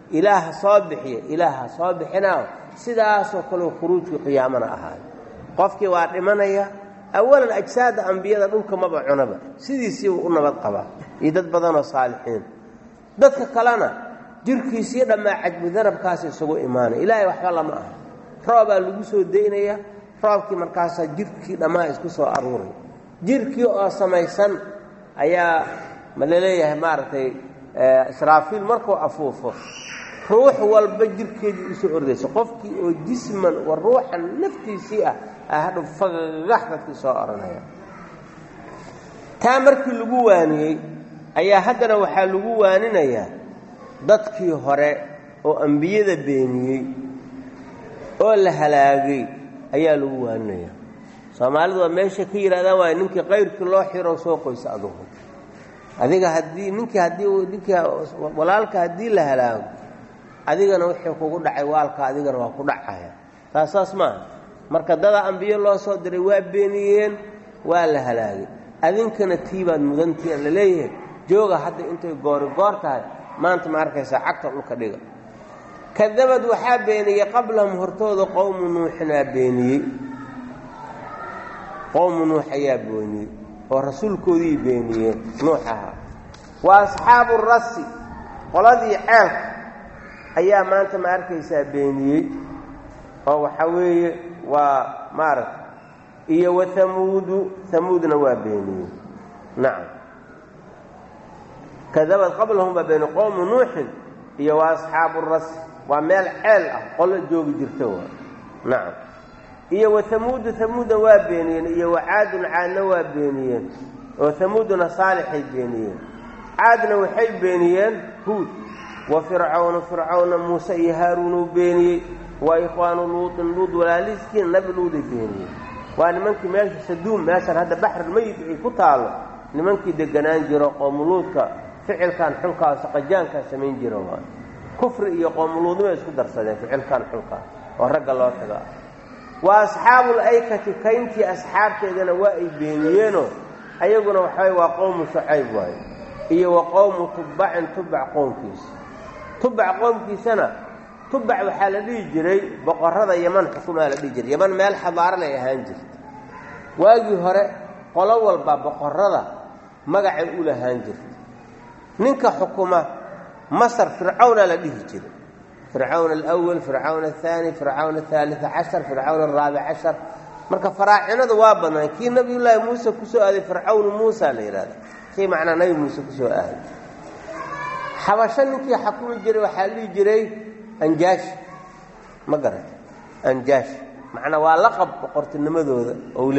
ilaaha soo bixiya ilaaha soo bixinaa sidaasoo kale khuruujka qiyaamana ahaay qofkii waa dhimanaya awalan ajsaada ambiyada dhulka maba cunaba sidiisii u nabad qabaa iyo dad badanoo saalixiin dadka kalena jirkiisii dhammaa cajbi darabkaas isugu imaanay ilaahay waxba lama aha roobaa lagu soo daynaya roobkii markaasaa jirkii dhammaa isku soo aruuray jirkii oo samaysan ayaa ma laleeyahay maaragtay israafiil markuu afuufo ruux walba jirkeedii usoo ordaysa qofkii oo jisman wa ruuxan naftiisii ah hadhow fagax dadkii soo oranaya taa markii lagu waaniyey ayaa haddana waxaa lagu waaninayaa dadkii hore oo ambiyada beeniyey oo la halaagay ayaa lagu waaninayaa soomaalidu waa meesha ka yidhahdaan waay ninkii qayrkii loo xiro soo qoysa adugu adiga haddii ninkii walaalka haddii la halaago adigana wixii kugu dhacay waalka adigana waa ku dhacaya taasaas maaha marka dada ambiyo loo soo diray waa beeniyeen waa la halaagay adinkana tiibaad mudantiin la leeyahay jooga hadda intay goor tahay maanta ma arkaysaa cagta dhulka dhiga kadabad waxaa beeniyey qablahum hortooda qowmu nuuxinaa beeniyey qowmu nuux ayaa beeniyey oo rasuulkoodii beeniyeen nuux ahaa wa asxaabu rasi qoladii ceelka ayaa maanta ma arkaysaa beeniyey oo waxaa weeye waa maaragta iyo wahamuudna waa beeniyey nacam kadabad qablahum baa beeniyey qowmu nuuxin iyo wa asxaabu rasi waa meel ceel ah qolo joogi jirta waa nacam iyo wahamuudna waa beeniyeen iyo wacaadun caadna waa beeniyeen oo hamuuduna saalixay beeniyeen caadna waxay beeniyeen huud wa fircawna muuse iyo haaruunuu beeniyey wa ikhwaanu luutin luud walaaliskiina nabi luuday beeniyeen waa nimankii meesha saduum meeshan hadda baxrulmayid ay ku taalo nimankii deganaan jiro qoomuluudka ficilkan xunkaa saqajaankaa samayn jira waa kufri iyo qoomuluudnima isku darsadeen ficilkan xunkaa oo ragga loo tagaa wa asxaabul aykati kayntii asxaabteedana waa ay beeniyeenoo ayaguna waxaway waa qowmu shucayb waaye iyo wa qowmu tubbacin tubbac qoomkiisa tubbac qoomkiisana tubbac waxaa la dhihi jiray boqorrada yaman xukumaa la dhihi jiray yaman meel xadaarana ay ahaan jirta waagii hore qolo walba boqorrada magacay u lahaan jirta ninka xukuma masar fircawnaa la dhihi jiray fircawn alawal fircawn aلثaani fircawn aلثaaliث cashar fircawn الraabic cashar marka faraacinadu waa badnaan kii nabiyullaahi muuse ku soo aaday fircawnu muusa la yidhahda kii macnaa nabi muuse ku soo aaday xabasho ninkii xakumi jiray waxaa la dhihi jiray anjaash ma garata anjaash macnaa waa laqab boqortinimadooda ou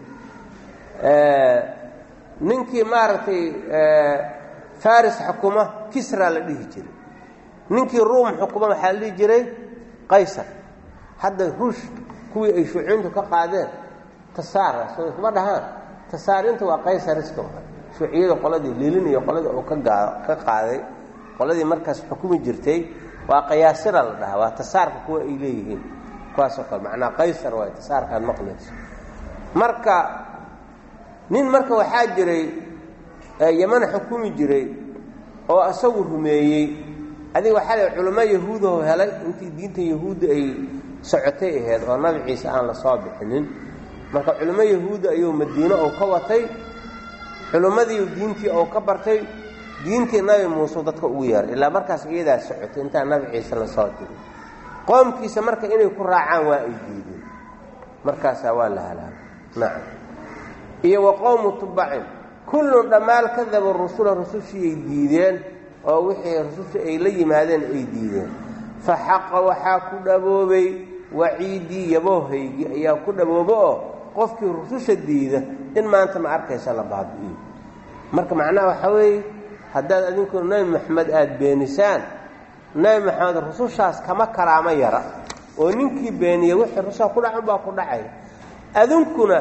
leeyahay ninkii maaragtay faris xukuma kisra la dhihi jiray ninkii ruum xukuma waxaa la dhihi jiray qaysar hadda ruush kuwii ay shuuciintu ka qaadeen tasaara soo kuma dhahaan tasaarinta waa qaysariska shuuciyada qoladii liilin iyo qoladii uu ka qaaday qoladii markaas xukumi jirtay waa qayaasira la dhahaa waa tasaarka kuwa ay leeyihiin kuwaasoo kale macnaa qaysar waa tasaarkaad maqlayso marka nin marka waxaa jiray yaman xukumi jiray oo isagu rumeeyey adiga waxaa la culamo yahuudaho helay intii diinta yahuudda ay socotay ahayd oo nabi ciise aan la soo bixinin marka culamo yahuudda ayuu madiino oo ka watay culimmadii diintii oo ka bartay diintii nabi muuse dadka ugu yeeray ilaa markaas iyadaa socotay intaan nabi ciise la soo diray qoomkiisa marka inay ku raacaan waa ay diideen markaasaa waa la halaagay nacam iyo wa qowmu tubbacin kullun dhammaal kadaba rusula rusushii ay diideen oo wixii rususha ay la yimaadeen ay diideen fa xaqa waxaa ku dhaboobay waciidii yaboohaygii ayaa ku dhabooba oo qofkii rususha diida in maanta ma arkaysa la baabi'iyo marka macnaha waxaa weeye haddaad adinku nebi maxamed aada beenisaan nebi maxamed rusushaas kama karaamo yara oo ninkii beeniya wixii rususha ku dhacan baa ku dhacay adinkuna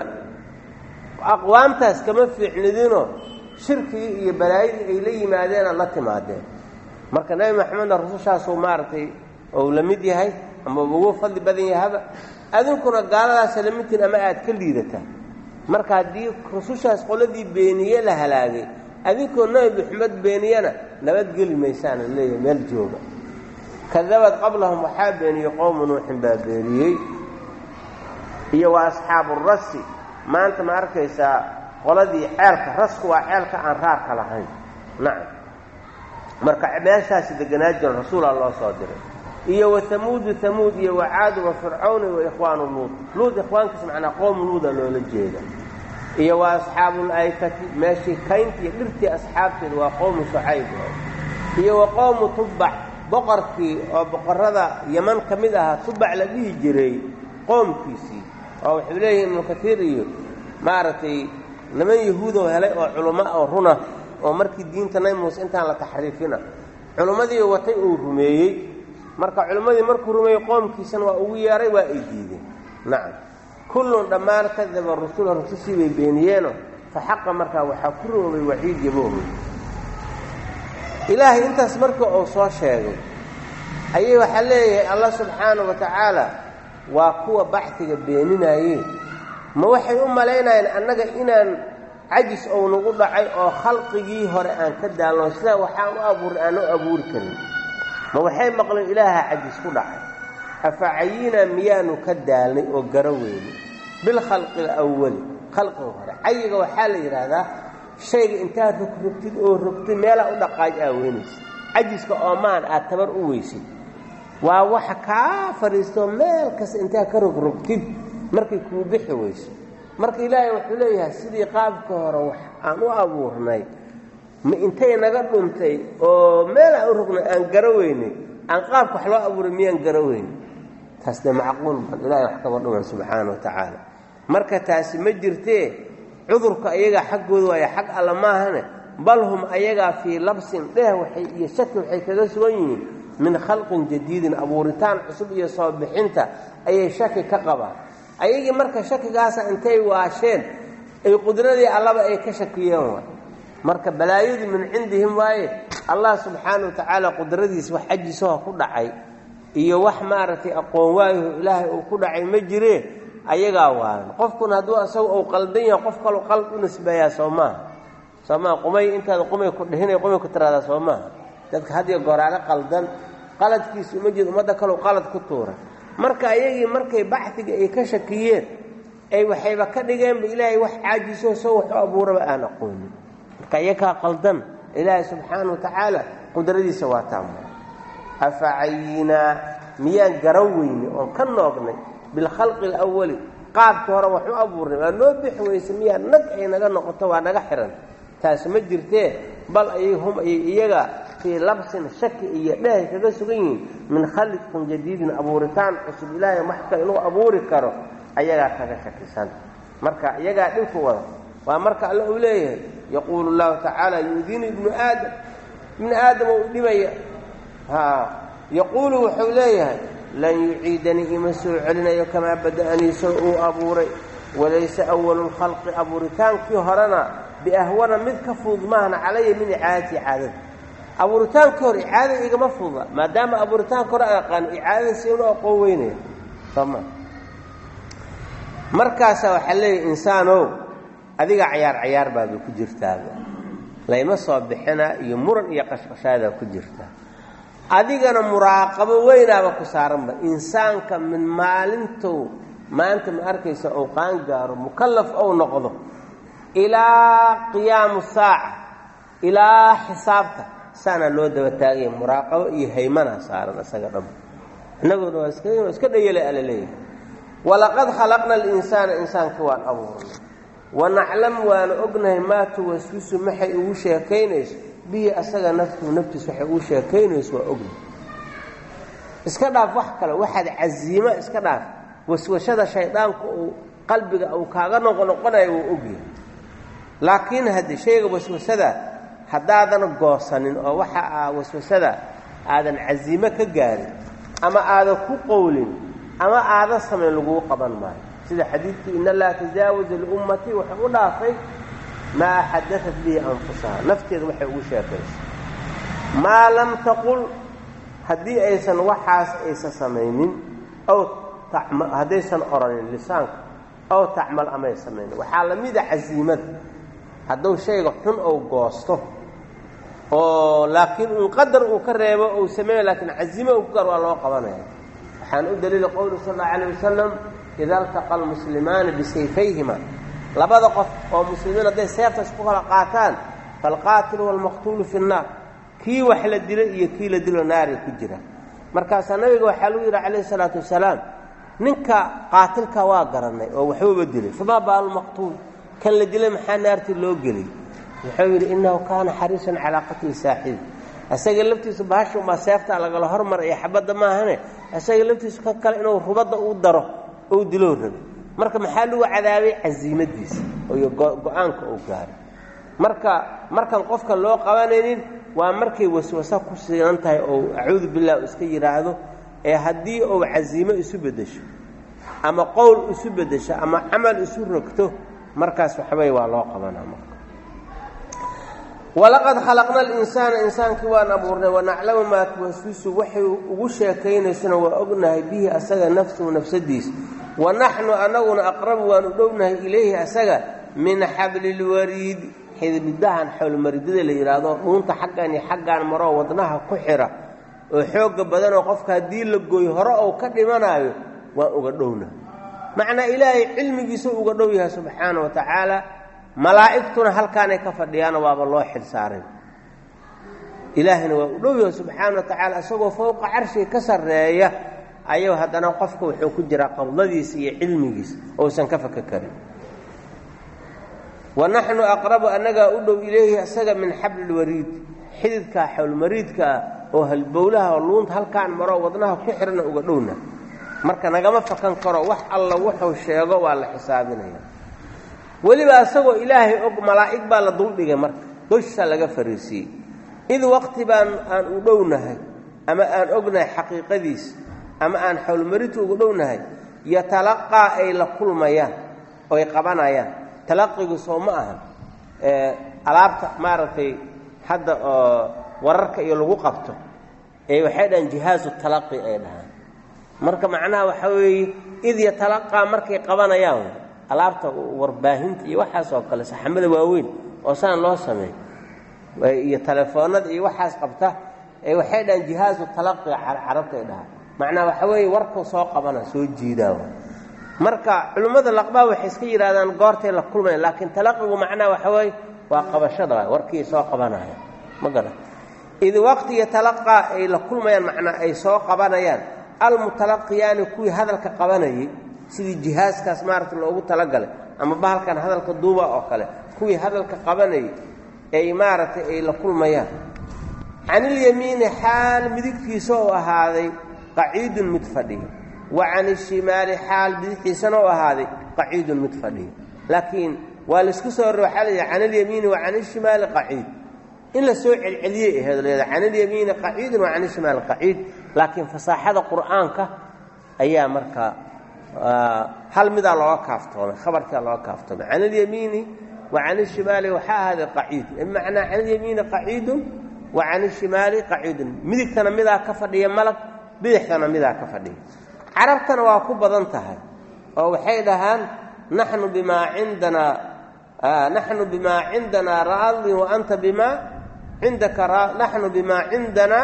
aqwaamtaas kama fiicnidinoo shirkigii iyo balaayadii ay la yimaadeen la timaadeen marka nebi maxamedna rusushaasuu maaragtay ou la mid yahay ama ugu fadli badan yahaba adinkuna gaaladaasa la midtiin ama aad ka liidataan marka haddii rusushaas qoladii beeniye la halaagay adinkoo nebi maxamed beeniyana nabadgeli maysaan leeyahay meel jooga kadabad qablahum waxaa beeniyey qowmu nuuxin baa beeniyey iyo waa asxaabu rasi maanta ma arkaysaa qoladii ceelka rasku waa ceelka aan raarka lahayn nacam marka meeshaasi deganaa jiran rasuulaa loo soo diray iyo wa hamuudu hamuud iyo wa caadu wa fircawni wa ikhwaanu luud luud ikhwaankiis macnaa qowmu luuda loola jeeda iyo waa asxaabul aykati meeshii kaynti iyo dhirtii asxaabteeda waa qowmu shucayb iyo wa qowmu tubbac boqorkii oo boqorrada yaman ka mid ahaa tubbac la dhihi jiray qoomkiisii oo wuxuu leeyahay ibnu katiir iyo maaragtay niman yahuudoo helay oo culummo oo runa oo markii diinta nabi muuse intaan la taxriifina culummadii watay uu rumeeyey marka culummadii markuu rumeeyey qoomkiisana waa ugu yeeray waa ay diideen nacam kullun dhammaan kadaba rusula rusushii bay beeniyeenoo fa xaqa markaa waxaa ku roobay waciid yaboohey ilaahay intaas marka uu soo sheegay ayay waxaa leeyahay allah subxaanahu wa tacaala waa kuwa baxtiga beeninaayeen ma waxay u malaynayeen annaga inaan cajis ou nagu dhacay oo khalqigii hore aan ka daalno sidaa waxaan u abuuray aan u abuuri karin ma waxay maqleen ilaaha cajis ku dhacay afacayina miyaanu ka daalnay oo garo weyni bilkhalqi alawali khalqiga hore cayiga waxaa la yidhaahdaa shayga intaad rogrogtid oo rogtid meelaa u dhaqaaj aa weynaysa cajiska oomaan aad tabar u weysid waa waxa kaa fadhiistoo meel kasta intaad ka rogrogtid markay kuu bixi weyso marka ilaahay wuxuu leeyahay sidii qaabka hore wax aan u abuurnay ma intay naga dhuntay oo meel aan u rognay aan garo weynay aan qaabka wax loo abuuray miyaan garo weynay taas de macquul bal ilaahay wax kaba dhuwan subxaana wa tacaala marka taasi ma jirtee cudurka ayagaa xaggooda waayo xag alla maahane bal hum ayagaa fii labsin dheh waxay iyo shaki waxay kaga sugan yihiin min khalqin jadiidin abuuritaan cusub iyo soo bixinta ayay shaki ka qabaan ayagii marka shakigaasa intay waasheen ay qudradii allaba ay ka shakiyeen waay marka balaayadu min cindihim waaye allah subxaana wa tacaala qudradiisa wax cajisaho ku dhacay iyo wax maaragtay aqoon waayaho ilaahay uu ku dhacay ma jiree ayagaa waalan qofkuna hadduu asaga uu qaldan yahay qof kaloo qalad u nisbeeyaa soo maaha qumay intaada qumay ku dhihinay qumay ku tiraahdaa soo maaha dadka hadiyo goraale qaldan qaladkiisa uma jeed ummadda kaleu qalad ku tuura marka ayagii markay baxdiga ay ka shakiyeen ay waxayba ka dhigeenba ilaahay wax caajiso soo wax u abuuraba aan aqoonin marka iyakaa qaldan ilaahay subxaana wa tacaala qudradiisa waa taama afacayinaa miyaan garan weyne oon ka noognay bilkhalqi alawali qaabkii hore wax u abuurnay waa noo bixi weyse miyaa nag ay naga noqoto waa naga xihan taas ma jirtee bal hum ayay iyaga fii labsin shaki iyo dhehay kaga sugan yihiin min khalqin jadiidin abuuritaan cusub ilaahay wax kale inuu abuuri karo ayagaa kaga shakisan marka iyagaa dhinku wada waa marka alle uu leeyahay yaquulu llahu tacaala yu'dini ibnu aadam uu dhibaya yaquulu wuxuu leeyahay lan yuciidanii ima soo celinayo kamaa bada'anii soo uu abuuray walaysa awalu lkhalqi abuuritaankii horena biahwana mid ka fudud maahna calaya min icaadati icaadada abuuritaankii hore icaadada igama fududa maadaama abuuritaanka hore aan aqaano icaadada si inu aqoon weynaya sooma markaasaa waxaa leeyahay insaanow adiga cayaar baaba ku jirtaaba layma soo bixina iyo muran iyo qashqashaadaa ku jirtaa adigana muraaqabo weynaaba ku saaranba insaanka min maalintou maanta ma arkaysa ou qaan gaaro mukallaf ou noqdo ilaa qiyaamu saaca ilaa xisaabta saana loo daba taagaya muraaqabo iyo haymanaa saaran isaga dham innagoona waa iska dhayalay alla leeyahay walaqad khalaqna alinsaana insaanka waan abuurnay wanaclam waana ognahay maa tuwaswisu maxay ugu sheekaynayso bihi asaga naftiis waxay ugu sheekaynayso waa ognahay iska dhaaf wax kale waxaad casiimo iska dhaaf waswashada shaydaanku uu qalbiga uu kaaga noqonayo wuu ogyahay laakiin haddii shayga waswasada haddaadan goosanin oo waxa waswasada aadan casiimo ka gaarin ama aadan ku qowlin ama aadan samayn laguu qaban maayo sida xadiidkii in allaha tajaawaza liummatii waxay u dhaafay maa xadaat bihi anfusaha nafteeda waxay ugu sheekaysa maa lam taqul haddii aysan waxaas aysan samaynin aw haddaysan oranin lisaanka aw tacmal amay samaynin waxaa la mida casiimada hadduu shayga xun ou goosto oo laakiin uu qadar uu ka reebo uu sameeyo laakiin cazimo uu gar waa loo qabanaya waxaan u daliil qowlu sallallahu alayhi wasallam idha altaqa almuslimaan bisayfayhima labada qof oo muslimiin haday seefta isku kala qaataan falqaatil wal maqtuul fi an-nar kii wax la dilay iyo kii la dilo naar ku jira markaas nabiga waxa uu yiri alayhi salatu wasalaam ninka qaatilka waa garanay oo waxba dilay fama baal maqtuul kan la dilay maxaa naarti loo gelay wuxuu yiri innahu kaana harisan ala qatl saaxib asaga laftiisu baashu ma seefta laga hormar ay xabada ma ahane asaga laftiisu ka kale inuu rubada u daro oo dilo rabay marka maxaa lagu cadaabay aziimadiisa oo go'aanka uu gaaray markan qofka loo qabanaynin waa markay waswasa ku siinan tahay oo a'uudu billaah iska yiraahdo ee hadii uu aziimo isu bedesho ama qowl isu bedesho ama amal isu rogto markaas waxbay waa loo qabanaa walaqad khalaqna al-insana insaanki waan abuurnay wa na'lamu ma tuwaswisu wahi ugu sheekaynaysan waa ognahay bihi asaga nafsadiis wa nahnu anaguna aqrabu wa dhownahay ilayhi asaga min hablil warid xidbidahan xawl maridada la yiraahdo dhuunta xaggan maro wadnaha ku xira oo xoog badan oo qofka hadii la gooyo hore oo ka dhimanayo waa uga dhowna macna ilaahay cilmigiisa uga dhow yahay subhanahu wa ta'ala malaa'iktuna halkaan ay ka fadhiyaan waaba loo xil saaray ilaahina waa u dhow yahay subhanahu wa ta'ala asagoo fawqa arshi ka sareeya ayuu hadana qofku wuxuu ku jira qabdadiisa iyo cilmigiisa oo san ka fakkarin wa nahnu aqrabu anaga u dhow ilayhi asaga min hablil warid xididka xawl maridka oo halbowlaha oo luunta halkaan maro wadnaha ku xirna uga dhowna marka nagama fakan karo wax alla wuxuu sheego waa la xisaabinaya waliba asagoo ilaahay og malaa'ig baa la dul dhigay marka dusha laga fariisiyay id waqti baan aan u dhownahay ama aan ognahay xaqiiqadiis ama aan xawl maridka uga dhownahay yatalaqa ay la kulmayaan oo ay qabanayaan talaqigu soo ma aha alaabta maartay hadda wararka iyo lagu qabto ee waxay dhan jihaasu talaqi ay dhahaan marka macnaha waxa weey id yatalaqa markay qabanayaan alaabta warbaahinta iyo waxaas oo kale saxamada waaweyn oo saan loo sameeyo iyo telefoonada iyo waxaas qabta ee waxay dhan jihaasu talaqi carabta ay dhahaan macnaha waxa weey warku soo qabana soo jiidaa marka culimada laqbaa waxay iska yiraahdaan goortay la kulmayaan laakiin talaqigu macnaha waxa weey waa qabashada warkii soo qabanaya ma garan id waqti yatalaqa ay la kulmayaan macna ay soo qabanayaan al mutalaqiyaan kuwi hadalka qabanayay sidii jihaaskaas maarta loogu talagalay ama bahalkan hadalka duuba oo kale kuwi hadalka qabanayay ay maarta ay la kulmayaan anil yamiin hal midigtiisa oo ahaaday qaciidun midfadhi wa anil shimaali hal bidixisana oo ahaaday qaciidun midfadhi laakiin wala isku soo ruuxalay anil yamiin wa anil shimaali qaciid in la soo celceliyay hadalada anil yamiin qaciid wa anil shimaali qaciid laakiin fasaaxada quraanka ayaa marka hal mida loo kaaftoomay khabarka loo kaaftoomay anil yamiin wa anil shimaali waxa hada qaciid macna anil yamiin qaciid wa anil shimaali qaciid midigtana mida ka fadhiya malag bidixtana mida ka fadhiya carabtana waa ku badan tahay oo waxay dhahaan nahnu bima indana raadi wa anta bima indaka nahnu bima indana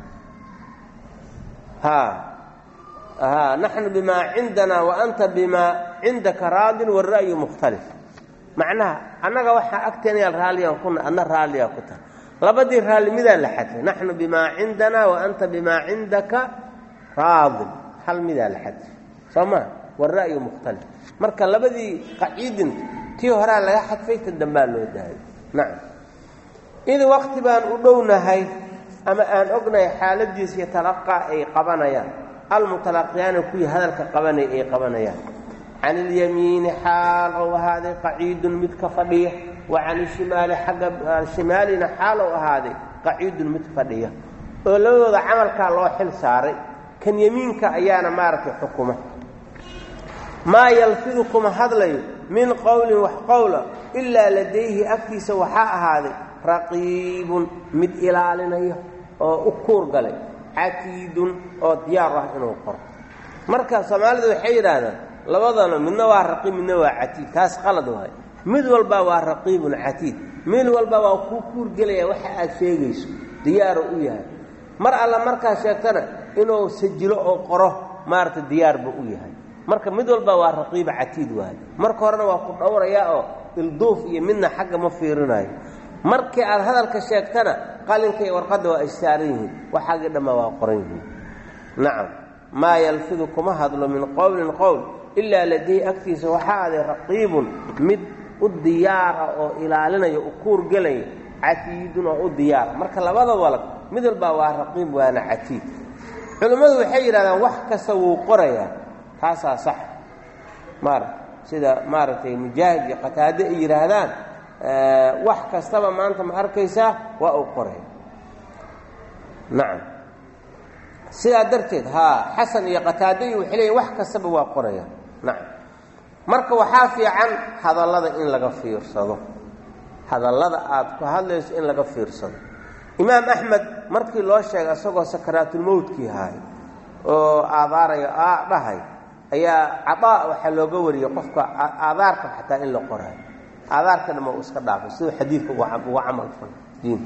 نحن بما عندنا وأنت بما عندك راض والرأي مختلف معناها أنك وحا أكتني الرالي وكنا أنا الرالي وكتا لابد الرالي ماذا لحد نحن بما عندنا وأنت بما عندك راض هل ماذا لحد سما والرأي مختلف مركا لابد قعيد تيو هرا لا يحد فيت الدمال له نعم إذا وقت بان أدونا هاي أما أن أقنى حالديس يتلقى أي قبنيان المتلقيان كوي هذا القبني أي قبنيان عن اليمين حال وهذا قعيد متكفديه وعن الشمال حق الشمال حال وهذا قعيد متفديه ولو عمل كالله حل ساري كان يمينك أيانا مارك حكومة ما يلفظكم هذا من قول وقول إلا لديه أكتس وحاء هذا رقيب مد إلالنا أكور قلي عتيد أو ديارة إنه قر مركز سمالد وحيرانا لبضنا من نوع رقيب من نوع عتيد تاس قلد وهاي mid walba waa raqiibun catiid mid walba waa ku kuurgelaya waxa aad sheegayso diyaar u yahay mar alla markaa sheegtana inuu sajilo oo qoro maarta diyaar buu u yahay marka mid walba waa raqiib catiid waay marka horena waa ku dhowraya oo ilduuf iyo midna xagga ma fiirinayo markii aad hadalka sheegtana qalinka iyo warqadda waa isaaran yihiin waxaagii dhamma waa qoran yihiin nacam maa yalfidu kuma hadlo min qowlin qowl ilaa ladayhi agtiisa waxaa aaday raqiibun mid u diyaara oo ilaalinaya u kuurgelaya catiidun oo u diyaara marka labada walag mid walba waa raqiib waana catiid culimmadu waxay yidhahdaan wax kasta wuu qorayaa taasaa sax sida maaragtay mujaahid iyo qataade ay yidhaahdaan wax kastaba maanta ma arkaysaa waa uu qoraya nacam sidaa darteed xasan iyo qataade iyo waxay leeyihin wax kastaba waa qoraya nacam marka waxaa fiican hadallada in laga fiirsado hadallada aad ku hadlayso in laga fiirsado imaam axmed markii loo sheegay isagoo sakaraatulmowtkii haay oo aadaaraya dhahay ayaa cadaa waxaa looga wariyey qofka aadaarka xataa in la qoraayo aadaarkana ma uu iska dhaafay siduu xadiidka uga camal falay diinta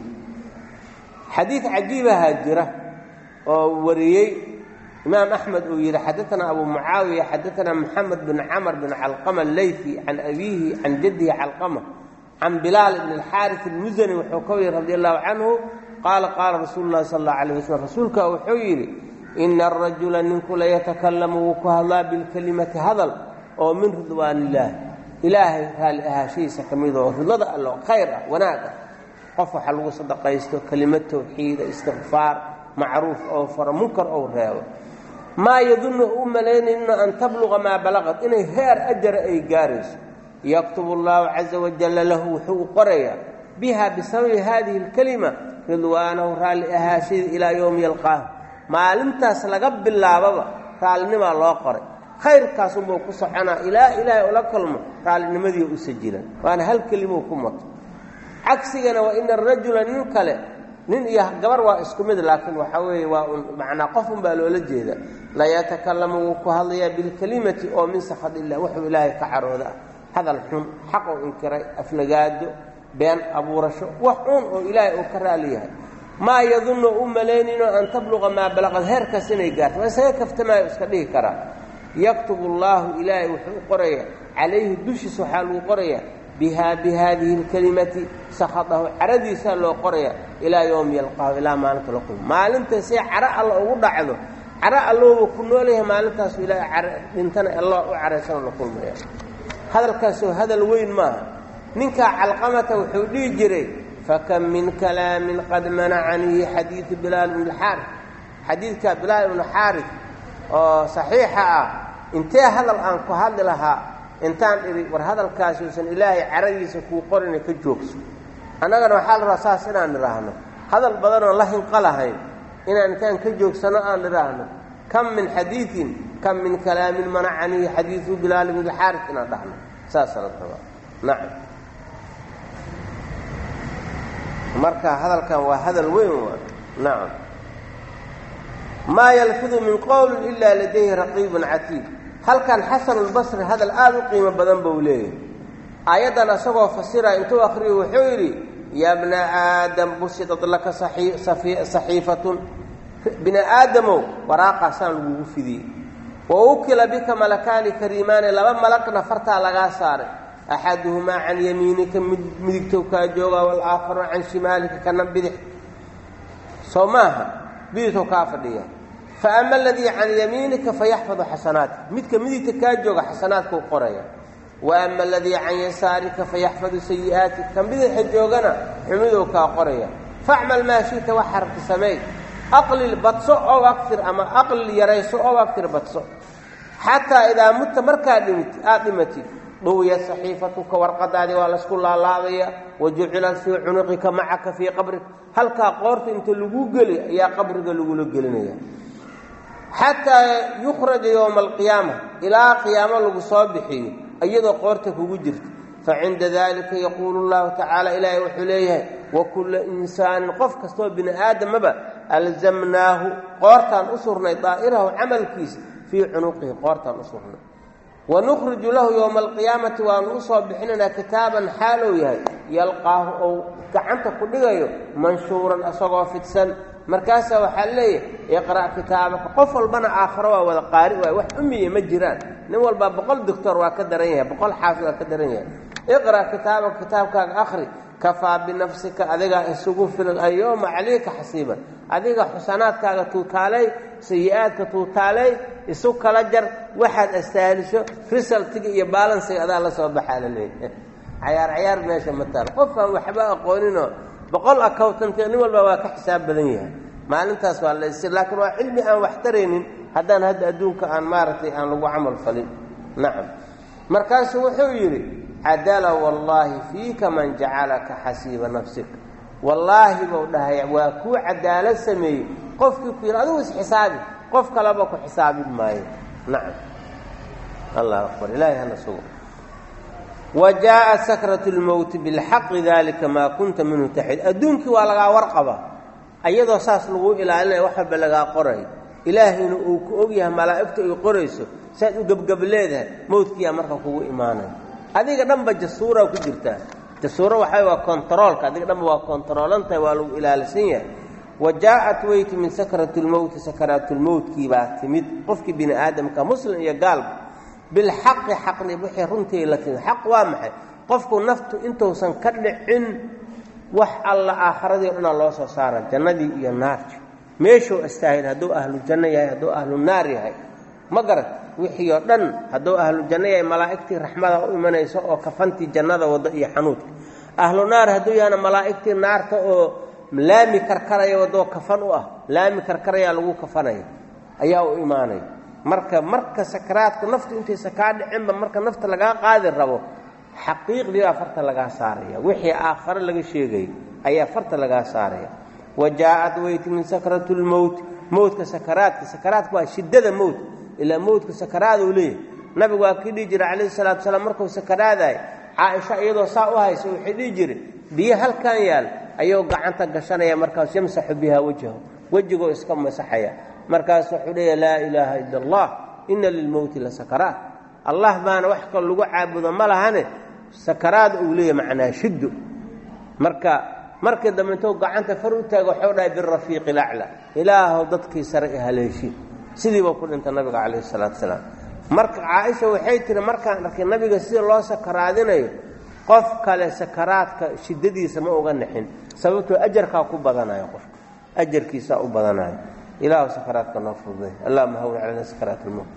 xadiid cajiibahaa jira oo wariyey imaam axmed uu yidhi xadaanaa abu mucaawiya xadaanaa maxamed bin camr bin calqama allayfi can abiihi can jaddihi calqama can bilaal ibn alxaaris almusani wuxuu ka wariyey radi allahu canhu qaala qaala rasuulu llahi sal allahu alayh waslm rasuulka wuxuu yidhi ina arajula ninku layatakallamu wuu ku hadlaa bilkelimati hadal oo min ridwaan illaah ilaahay raalli ahaashihiisa ka mid oo ridlada allo khayr ah wanaag ah qof waxa lagu sadaqaysto kelimad tawxiida istikfaar macruuf oo faro munkar ou reebo maa yadunnu u malaynayno an tabluqa maa balaqad inay heer ajara ay gaarayso yaktubu allahu caza wajalla lahu wuxuu u qorayaa biha bisababi hadihi alkalima ridwaanahu raalli ahaashida ilaa yowmi yalqaahu maalintaas laga bilaababa raalinimaa loo qoray khayrkaas unbuu ku soconaa ilaa ilaahay ula kulmo raalinimadii u sajilan waana hal kelimou ku mato cagsigana waa ina arajula nin kale nin iyo gabar waa isku mid laakiin waxaa weeye waa macnaa qof unbaa loola jeeda layatakallamu wuu ku hadlayaa bilkelimati oo min sakhad illah wuxuu ilaahay ka carooda hadal xun xaq oo inkiray aflagaado been abuurasho wax xun oo ilaahay uu ka raali yahay maa yadunnu u malaynayno an tabluqa maa balaqad heerkaas inay gaarto waa isaga kaftamaayo iska dhihi karaa yaktubu allaahu ilaahay wuxuu u qorayaa calayhi dushiisa waxaa lagu qorayaa bihaa bihadihi alkelimati sakhadahu caradiisaa loo qorayaa ilaa yowmi yalqaahu ilaa maalinta la kulmo maalinta say caro alla ugu dhacdo caro allooba ku noolyahay maalintaasu ilaahay dhintana alla u caraysanoo la kulmaya hadalkaasoo hadal weyn maaha ninkaa calqamata wuxuu dhihi jiray fakam min kalaamin qad manacanii xadiidu bilaal ibn alxaaris xadiidka bilaal ibnu xaaris oo saxiixa ah intee hadal aan ku hadli lahaa intaan idhi war hadalkaasi uusan ilaahay caradiisa kuu qorina ka joogso annagana waxaa la rabaa saas inaan idhaahno hadal badanoo la hinqa lahayn inaan intaan ka joogsano aan idhaahno kam min xadiidin kam min kalaamin manacanii xadiidu bilaal ibn alxaaris inaan dhahno saasaa la rabaa nacam marka hadalkan waa hadal weyn waa nacam maa yalfidu min qowlin ilaa ladayhi raqiibun catiid halkan xasanulbasri hadal aada u qiimo badan buu leeyahay aayaddan asagoo fasira intuu akhriyo wuxuu yidhi yaa bna aadam busidat laka saxiifatun bini aadamow waraaqaasaan lagugu fidiyey wa ukila bika malakaani kariimaani laba malagna fartaa lagaa saaray axaduhumaa can yamiinika midigtow kaa jooga walaakharu can shimaalika kana bidix soo maaha bidixtow kaa fadhiya fa ama aladii can yamiinika fayaxfadu xasanaatka midka midigta kaa jooga xasanaadkuu qoraya wa ama aladii can yasaarika fayaxfadu sayi'aatik kan bidixa joogana xumidow kaa qoraya facmal maa shita wax harabta sameey aqlil badso ow aktir ama aqlil yarayso ow aktir badso xataa idaa mutta markaad dhimatid dhuwiyad saxiifatuka warqadaadii waa laysku laalaadaya wa jucilat fii cunuqika macaka fii qabrik halkaa qoorta inta lagu geli ayaa qabriga lagula gelinaya xataa yukhraja yowma alqiyaama ilaa qiyaamo lagu soo bixiyo iyadoo qoorta kugu jirta facinda dalika yaquulu llahu tacaala ilaahay wuxuu leeyahay wa kulla insaanin qof kastoo bini aadamaba alzamnaahu qoortaan u surnay daa'irahu camalkiisa fii cunuqihi qoortaan u surnay wanukhriju lahu yowma alqiyaamati waanu u soo bixinaynaa kitaaban xaalow yahay yalqaahu ou gacanta ku dhigayo manshuuran asagoo fidsan markaasaa waxaa leeyahay iqra' kitaabaka qof walbana aakharo waa wada qaari waay wax umiya ma jiraan nin walbaa 100 doctor waa ka daran yahay 100 xaafid waa ka daran yahay iqra' kitaabaka kitaabkaaga akhri kafaa binafsika adigaa isugu filan alyowma calayka xasiiban adiga xusanaadkaaga tuutaalay sayi-aadka tuutaalay isu kala jar waxaad astaahlisho resultiga iyo balansiga adaa la soo baxaa la leeyahay cayaar meesha ma taal qofaan waxba aqooninoo 100 accountant nin walba waa ka xisaab badan yahay maalintaas waa la isir laakiin waa cilmi aan wax taraynin haddaan hadda adduunka aan maaragtay aan lagu camal falin nacam markaasuu wuxuu yidhi cadala wallaahi fiika man jacalaka xasiiba nafsik wallaahi buu dhahay waa kuu cadaalad sameeyey qofkii ku yidhi adigu isxisaabi qof kaleba ku xisaabin maayo nacam allahu akbar ilaahay hana sugo وجاء سكرة الموت بالحق ذلك ما كنت منه تحيد أدونك ولا ورقبة أيضا ساس لغو إلى أن وحب لغا قري إلهي أوجه ملائكته يقريسه سأل قبل هذا موت يا مرة هو إيمانه هذه قدام بجسورة وكجرتها جسورة وحيوة كنترول هذه قدام وكنترول أنت والو إلى لسنية وجاءت ويت من سكرة الموت سكرات الموت كي بعتمد قفك بين آدم كمسلم يا قلب بالحق حقني بحي رنتي لكن حق وامحي قفكو نفته انتو سن كدعين wax alla aakhirada in Allah soo saaro jannadii iyo naarti meesho astaahil haduu ahlu janna yahay haduu ahlu naar yahay ma garad wixii oo dhan haduu ahlu janna yahay malaa'iktii raxmada u imanayso oo kafantii jannada wada iyo xanuudka ahlu naar haduu yahay malaa'iktii naarta oo laami karkaraya wado kafan u ah laami karkaraya lagu kafanay ayaa u iimaanay marka sakaraadka naftu intay sakaad dhicin marka nafta laga qaadi rabo xaqiiqdii afarta laga saaraya wixii aakhir laga sheegay ayaa afarta laga saaraya wajaa'at wayt min sakratul mawt sakaraadka waa shidada mawt ila mawtka sakaraad uu leeyahay nabigu waa kii jiray alayhi salaatu salaam markuu sakaraaday Aisha iyadoo saa u hayso wixii dhigi jiray biyo halkan yaal ayuu gacanta gashanaya markaas yamsaxu biha wajigo iska masaxaya markaas wuxuu leeyahay laa ilaaha illa allah inna lil mawti la sakaraat allah baana wax kale lagu caabudo ma lahane sakaraad uu leeyahay macnaa shiddo marka damanto gacanta far u taago wuxuu dhahay bir rafiiq al-a'la ilaahu dadkii sare haleeshi sidii buu ku dhintay nabiga kaleey salaatu salaam marka Aisha waxay tiri markaan arkay nabiga sida loo sakaraadinayo qof kale sakaraadka shiddadiisa ma uga nixin sababtoo ajarka ku badanayo qof ajarkiisa u badanayo ilaahu sakaraadka nafudey allahumma hawwi ala sakaratul maut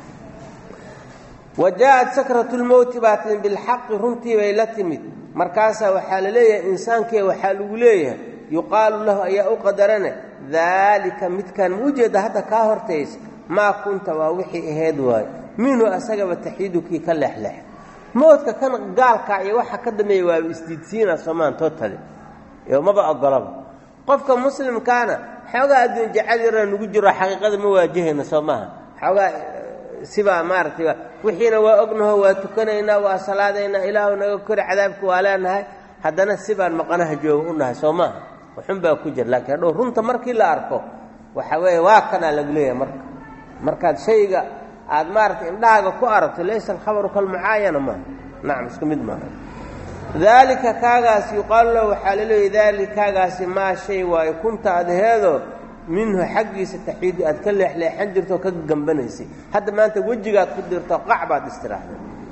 وجاءت سكرة الموت باتن بالحق رنتي ويلتمت مركاسا وحال ليه إنسانك وحال ليه يقال له أي أقدرنا ذلك متكان وجد هذا كاهرتيس ما كنت ووحي إهدواي منه أسقب التحييدك كاللحلح موتك كان قال كاي وحا كدمي واستيدسينا سمان توتالي يوم ما بقى الضرب قفك مسلم كان حوغا أدن جعلنا نجر حقيقة مواجهنا سماها حوغا سبا مارتي وحينا واغنه وتكنينا وصلادينا الى نغ كر عذابك والانها حدنا سبا مقنها جوغنا سوما وحنبا كجر لكن دو runta markii la arko waxa way waa kana la galeeyo markaad shayga aad maartay indhaaga ku aragto leesan khabaru kal muayana ma naam isku mid ma dalika kaagaas yuqaal lahu halil dalika kaagaas ma shay way kunta adheedo منه حقيس التحييد أتكلح لي حنجرته كجنبنيسي هذا ما أنت وجهك قدرته قعبة استراحة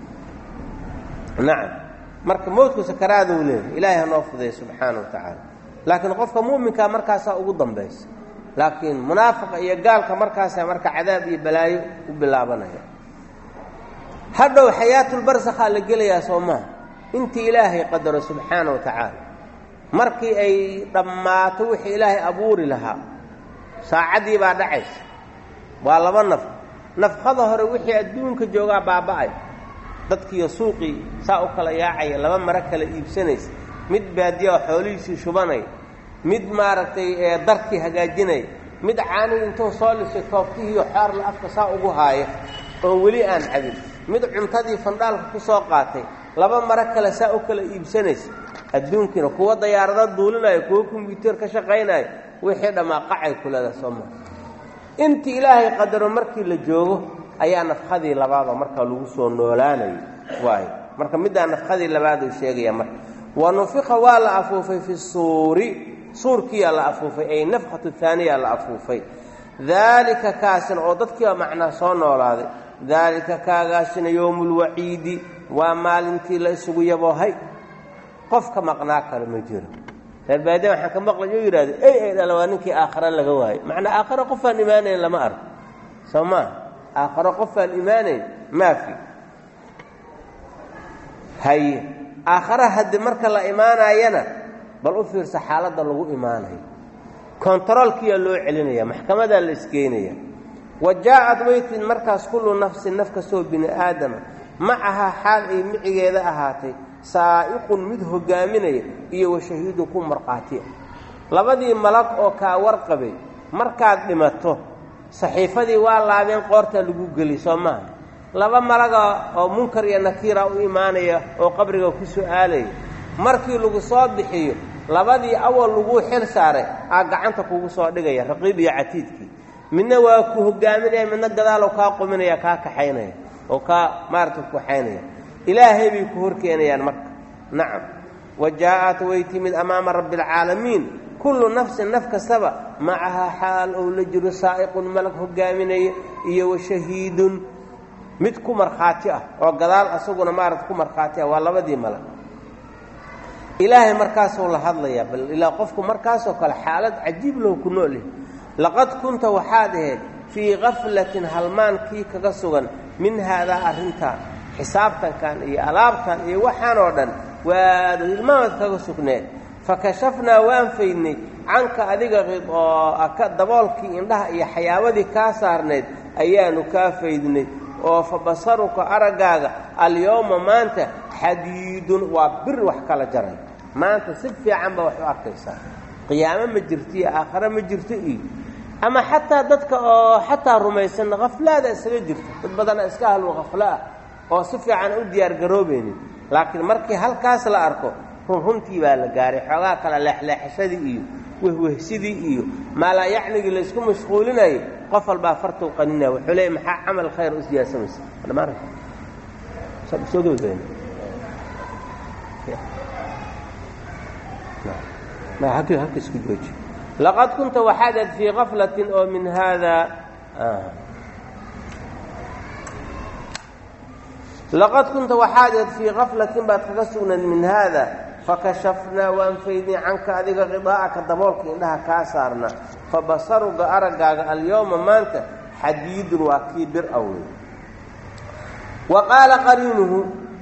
نعم مرك موتك سكراد وليه إلهي نوفذه سبحانه وتعالى لكن قفك مؤمن كمركز أقدم بس لكن منافق يقال كمركز مرك عذاب بلاي وبلعبنا هذا حياة البرزخ اللي قال يا سوما أنت إلهي قدر سبحانه وتعالى مركي أي لما توحي إلهي أبوري لها saacadii baa dhacaysa waa laba nafqada hore wixii adduunka jooga baaba'ay dadkii suuqii saa u kala yaacay laba mar kala iibsanaysa mid baadiyo xoolihiisii shubanay mid maaragtay darkii hagaajinay mid caani intuu soo lisay toobtii iyo xaar la afka saa ugu haaya oo wali aan cabin mid cuntadii fandaalka ku soo qaatay laba mar kala saa u kala iibsanaysa adduunkina kuwa diyaarada duulinaya kuwa kombiyuutar ka shaqeynaya wixii dhama qacay kulada Soomaa intii ilaahay qadaro markii la joogo ayaa nafkhadii labaad oo markaa lagu soo noolaanayo waayo marka middaa nafkhadii labaad uu sheegaya marka wanufiqa waa la afuufay fi suuri suurkiyaa la afuufay ay nafkhatu haaniya la afuufay daalika kaasina oo dadkiiba macnaa soo noolaaday daalika kaagaasina yowmulwaciidi waa maalintii la isugu yaboohay qofka maqnaa kale ma jiro reerbaadiya waxaan ka maqlay oo yidhahdo dhala waa ninkii aakhare laga waayo macnaa aakhare qofaan imaanayn lama arko soo maa aakhare qofaan imaanayn maafi haye aakhare haddii marka la imaanayana bal u fiirsa xaaladda lagu imaanayo kontaroolkiyaa loo celinaya maxkamadaa la isgeynaya wa jaa'ad waytin markaas kullu nafsin naf kastoo bini aadama macahaa xaal ay micigeeda ahaatay saa'iqun mid hogaaminaya iyo washahiidun ku markhaatiya labadii malag oo kaa warqabay markaad dhimato saxiifadii waa laabeen qoortaa lagu geli soo maaha laba malaga oo munkar iyo nakiira u imaanaya oo qabriga ku su'aalaya markii lagu soo bixiyo labadii awal lagu xil saaray aa gacanta kugu soo dhigaya raqiib iyo catiidkii midna waa ku hogaaminaya midna gadaalow kaa quminaya kaa kaxaynaya oo kaa maarata kuxaynaya ilaahay bay ku horkeenayaan marka nacam wa jaa'at way timid amaama rabbi alcaalamiin kullu nafsin naf kastaba macahaa xaal ou la jiro saa'iqun malag hogaaminaya iyo washahiidun mid ku markhaati ah oo gadaal asaguna maarata ku markhaati ah waa labadii malag ilaahay markaasuu la hadlayaa bal ilaa qofku markaasoo kale xaalad cajiib lahu ku nool yahay laqad kunta waxaad ahayd fii kaflatin halmaankii kaga sugan min haadaa arrintaan xisaabtankan iyo alaabtan iyo waxaan oo dhan waad hilmaamad kaga sugneed fakashafnaa waan faydnay canka adiga qidoaka daboolkii indhaha iyo xayaawadii kaa saarnayd ayaanu kaa faydnay oo fa basaruka araggaaga alyowma maanta xadiidun waa bir wax kala jaray maanta si fiican baa wax u arkaysaa qiyaamo ma jirto iyo aakhare ma jirto iyo ama xataa dadka oo xataa rumaysan khaflaada isaga jirto dad badana iska ahlu khafla ah oo si fiican u diyaar garoobaynin laakiin markii halkaas la arko runtii baa la gaaray xoogaa kala leexleexashadii iyo wehwehsidii iyo maalaa yacnigii la isku mashquulinayay qof walbaa fartuu qaninaya wuxuu leeyay maxaa camal khayr u siyaasamaysa halka isku jooji laqad kunta waxaad aad fii kaflatin oo min haadaa laqad kunta waxaad aad fii kaflatin baad kaga sugnayd min haada fakashafnaa waan faydnay canka adiga qidaa'aka daboolka indhaha kaa saarna fa basaruga araggaaga alyowma maanta xadiidun waa kii bir awey wa qaala qariinuhu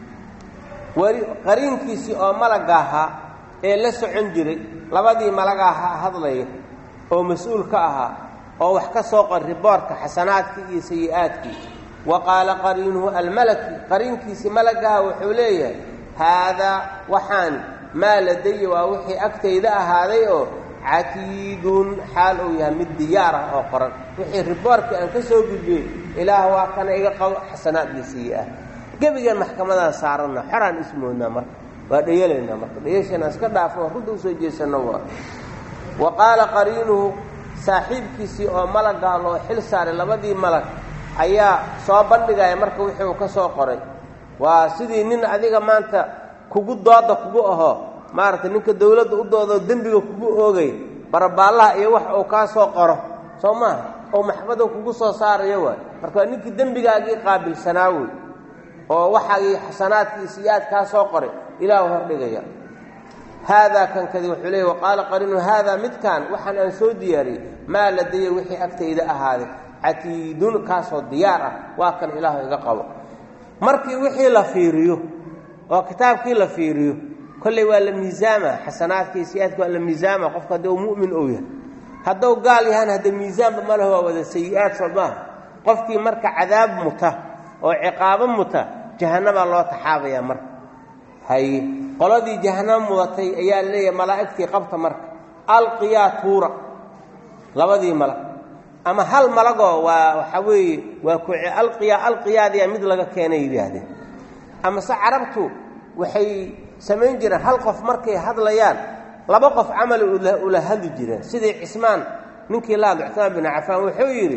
qariinkiisii oo malagga ahaa ee la socon jiray labadii malaga ahaa hadlaya oo mas-uul ka ahaa oo wax ka soo qor riboorka xasanaadkii iyo sayi-aadkii wa qaala qariinuhu almalaki qariinkiisii malagaha wuxuu leeyahay haadaa waxaan maa ladaya waa wixii agtayda ahaaday oo catiidun xaal uu yahay mid diyaar ah oo qoran wixii riboorkii aan ka soo gudbiyey ilaah waa kana iga qabo xasanaad iyo sayi-aad gebigan maxkamadaan saaranna xoraan ismoodnaa marka waa dhayalaynaa marka dhayashana iska dhaafo runta usoo jeesanno waa wa qaala qariinuhu saaxiibkiisii oo malaggaa loo xil saaray labadii malag ayaa soo bandhigaya marka wixii uu ka soo qoray waa sidii nin adiga maanta kugu dooda kugu ahoo maaragtay ninka dawladda u doodoo dembiga kugu oogay barabaallaha iyo wax uu kaa soo qoro soo maaha oo maxkamada kugu soo saarayo waay marka waa ninkii dembigaagii qaabilsanaa wey oo waxaagii xasanaadkii siyaad kaa soo qoray ilaahu hordhigaya haadaa kankadi wuxuu leeyay waqaala qariinu haadaa midkaan waxaan aan soo diyaariyey maa ladaya wixii agtayda ahaaday catiidun kaasoo diyaar ah waa kan ilaahu iga qabo markii wixii la fiiriyo oo kitaabkii la fiiriyo kolley waa la miisaama xasanaadkii siyaadka waa la miisaama qofka haddii uu mu'min ou yahay hadduu gaal yahaan hadda miisaanba ma leho waa wada sayi-aad soo maaha qofkii marka cadaab muta oo ciqaabo muta jahannabaa loo taxaabayaa marka haye qoladii jahannama mudatay ayaa leeyahay malaa'igtii qabta marka alqiyaa tuura labadii malag ama hal malagoo waa waxaa weeye waa kuci alqiyaadiya mid laga keenay yidhaahdeen ama se carabtu waxay samayn jireen hal qof markay hadlayaan laba qof camali ula hadli jireen sidii cismaan ninkii la hadlo cismaan bin cafaan wuxuu yidhi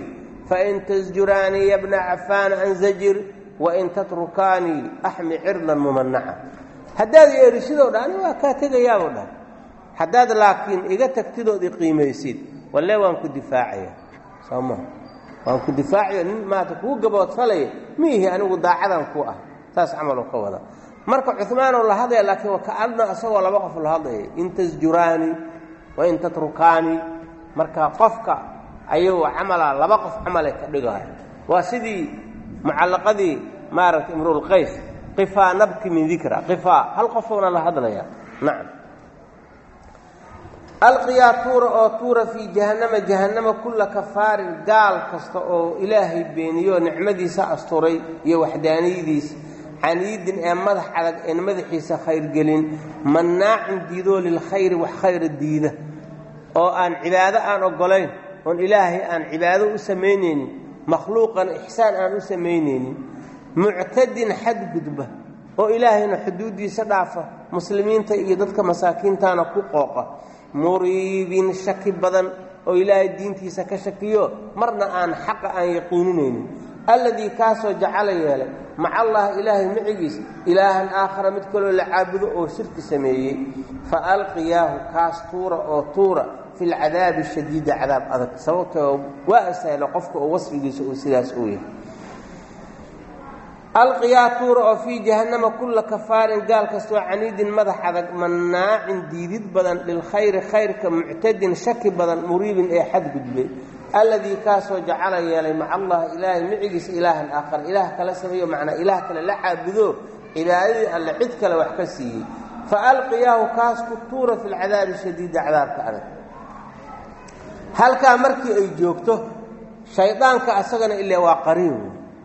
fain tasjuraanii ya bna cafaan anzajir wain tatrukaanii axmi cirdan mumanaca haddaad yeerisidoo dha ani waa kaa tegayaaboo dhan haddaad laakiin iga tagtidood iqiimaysid walle waan ku difaacaya soo maa waan ku difaacayo nin maata kuu gaboodfalaya miihi anigu daacadan ku ah saas camaloo ka wada marka cumaanoo la hadlaya laakiin wakaana isagoo laba qof la hadlaya in tasjuraanii wain tatrukaanii marka qofka ayuu camala laba qof camalay ka dhigaya waa sidii mucallaqadii maaragtay imruulqays qifaa nabki min dikra qifaa hal qofoona la hadlaya nacam alqiyaa tuura oo tuura fii jahannama kulla kafaarin gaal kasta oo ilaahay beeniyo nicmadiisa asturay iyo waxdaaniyadiisa caniidin ee madax adag een madaxiisa khayrgelin mannaacin diidoo lilkhayri wax khayra diida oo aan cibaado aan oggolayn oon ilaahay aan cibaado u samaynaynin makhluuqan ixsaan aan u samaynaynin muctadin xadgudba oo ilaahayna xuduuddiisa dhaafa muslimiinta iyo dadka masaakiintaana ku qooqa muriibin shaki badan oo ilaahay diintiisa ka shakiyo marna aan xaqa aan yaqiininaynin alladii kaasoo jacala yeelay maca allahi ilaahay micigiis ilaahan aakhara mid kaloo la caabudo oo shirki sameeyey fa alqiyaahu kaas tuura oo tuura fi lcadaabi shadiida cadaab adag sababtoo waa asahlo qofka oo wasfigiisa uu sidaas uu yahay alqiyaa tuura oo fii jahannama kulla kafaarin gaal kastoo caniidin madax adag mannaacin diidid badan lilkhayri khayrka muctadin shaki badan muriibin ee xadgudbay alladii kaasoo jacala yeelay maca allahi ilaahay micigiisa ilaahan aakhar ilaah kala sameeyo macnaa ilaah kale la caabudo cibaadadii alle cid kale wax ka siiyey fa alqiyaahu kaas ku tuura fi lcadaabi shadiida cadaabka adag halkaa markii ay joogto shaydaanka asagana ilaa waa qariin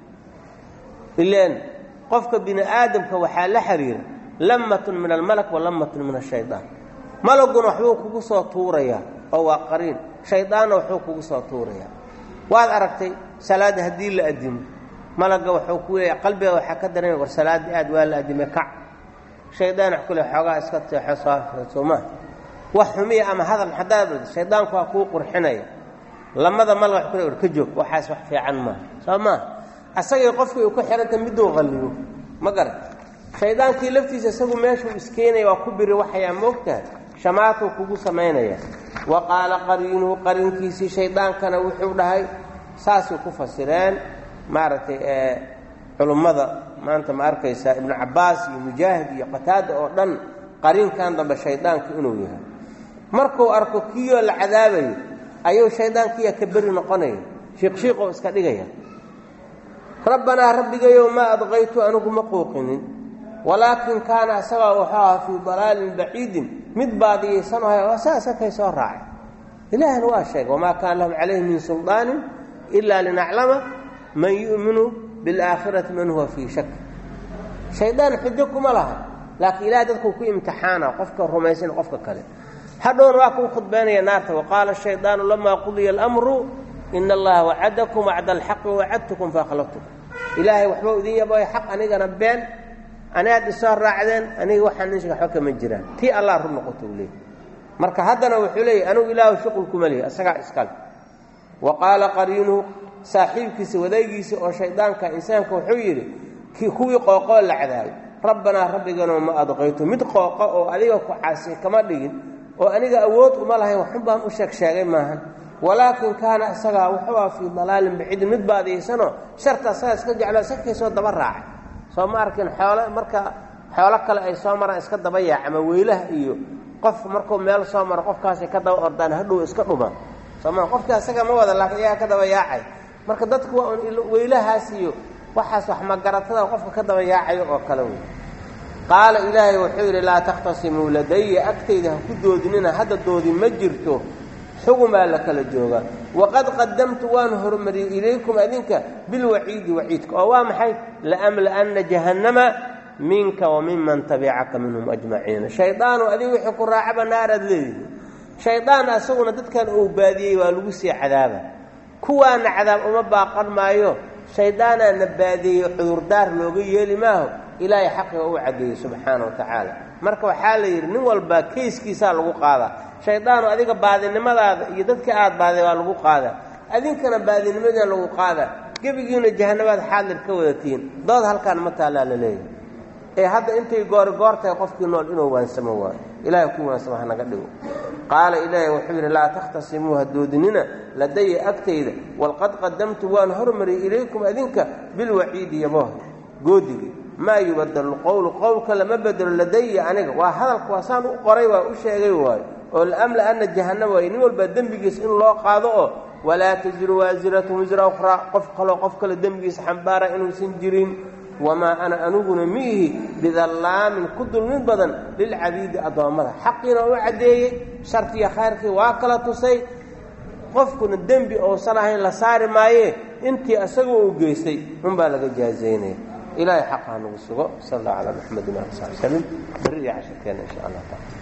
ileen qofka bini aadamka waxaa la xiriira lammatun min almalak wa lammatun min ashaydaan malaguna waxbuu kugu soo tuurayaa oo waa qariin shaydaanna waxbuu kugu soo tuurayaa waad aragtay salaadda haddii la adimo malagga wuxuu ku leeyahay qalbiga waxaa ka dareemay war salaaddii aad waa la adimay kac shaydaan wax ku le xoogaa iska teexo soo soomaa wax xumiya ama hadal haddaad shaydaanku waa kuu qurxinaya lamada malag wax ku le war ka joog waxaas wax fiican maaha soo maaha asagay qofkii uu ku xihanta miduu qalliyo ma garan shaydaankii laftiisa isagu meeshuu iskeenaya waa ku biri waxayaa moogtahay shamaatuu kugu samaynaya wa qaala qariinuhu qarinkiisii shaydaankana wuxuu dhahay saasay ku fasireen maaragtay culummada maanta ma arkaysaa ibnu cabbaas iyo mujaahid iyo qataada oo dhan qariinkan dambe shaydaanka inuu yahay markuu arko kiyoo la cadaabayo ayuu shaydaankiiya ka beri noqonaya shiiqshiiqoo iska dhigaya rabbanaa rabbigayow maa adqaytu anigu ma qooqinin walaakin kaana asagaa wuxuu ahaa fii dalaalin baciidin mid baadiyaysanaya oo saasa kay soo raacay ilaahna waa sheegay wamaa kaana lahum calayhi min suldaanin ilaa linaclama man yu'minu bilaakhirati man huwa fii shak shaydaan xujo kuma laha laakiin ilaah dadkuu ku imtixaana qofka rumaysan qofka kale hadhowna waa kuu khudbaynaya naarta waqaala ashaydaanu lamaa qudiya alamru ina allaha wacadakum wacda alxaqi wawacadtukum faakhlaftukum ilaahay waxbau idin yabooya xaq anigana been anaad isoo raacdeen aniga waxaan nishiga waxba kama jiraan tii allah run noqoto u leeyay marka haddana wuxuu leeyahy anigu ilaahu shuqul kuma lihi asagaa iskale wa qaala qariinuhu saaxiibkiisa wadaygiisa oo shaydaanka insaanka wuxuu yidhi kuwii qooqoo la cadaabay rabbanaa rabbiganoo ma adqayto mid qooqa oo adiga ku caasiya kama dhigin oo aniga awood uma lahayn waxun baan u sheegay maahan walaakin kaana isagaa wuxuu ah fii dalaalin baciidin mid baadiyaysanoo sharta asagaa iska jecloo sakkaysoo daba raacay soo ma arkin xoolo marka xoolo kale ay soo maraan iska daba yaac ama weylaha iyo qof markuu meel soo maro qofkaasay ka daba ordaan hadhow iska dhumaan sooma qofkii asaga ma wada laakiin iyaga ka daba yaacay marka dadku waa weylahaas iyo waxaas wax magaratada qofka ka daba yaacayo oo kale wey qaala ilaahay wuxuu yidhi laa takhtasimuu ladaya agtayda ha ku doodinina hadda doodi ma jirto xugumaa la kala joogaa waqad qadamtu waan hormariyey ilaykum adinka bilwaciidi waciidka oo waa maxay laamla'anna jahannama minka wa minman tabicaka minhum ajmaciina shaydaanu adiga wixii ku raacaba naaraad leedihi shaydaan asaguna dadkan uu baadiyey waa lagu sii cadaaba kuwaana cadaab uma baaqan maayo shaydaanaana baadiyeyo cudurdaar looga yeeli maaho ilaahay xaqiga uu caddeeyey subxaana wa tacaala marka waxaa la yidhi nin walbaa kayskiisaa lagu qaadaa shaydaanu adiga baadinimadaada iyo dadka aad baaday waa lagu qaadaa adinkana baadinimadan lagu qaada gebigiina jahannamaad xaadir ka wadatiin dood halkaan ma taalaa la leeyahay hadda intay goortahay qofkii nool inuu waansamo waayo ilaahay ku waansamo ha naga dhigo qaala ilaahay wuxuu yidhi laa takhtasimuu hadoodinina ladaya agtayda walqad qadamtu waan hormariyay ilaykum adinka bilwaciidi yabooh goodigi maa yubadalu qowlka lama bedelo ladaya aniga waa hadalka waa saan u qoray waa u sheegay waayo oo laamla ana jahannama waayo nin walbaa dembigiis in loo qaado oo walaa taziru waasiratu wisra ukhraa qof kale dembigiisa xambaara inuusan jirin wamaa ana aniguna miihi bidallaamin ku dulmin badan lilcabiidi addoommada xaqiina u caddeeyey sharkiiyo khayrkii waa kala tusay qofkuna dembi ousan ahayn la saari maayee intii asagoo uu geystay unbaa laga jaazaynaya ilaahay xaqaa nagu sugo sal allah calaa maxamedin ali sali slam berri iyo casharkeena insha allah taala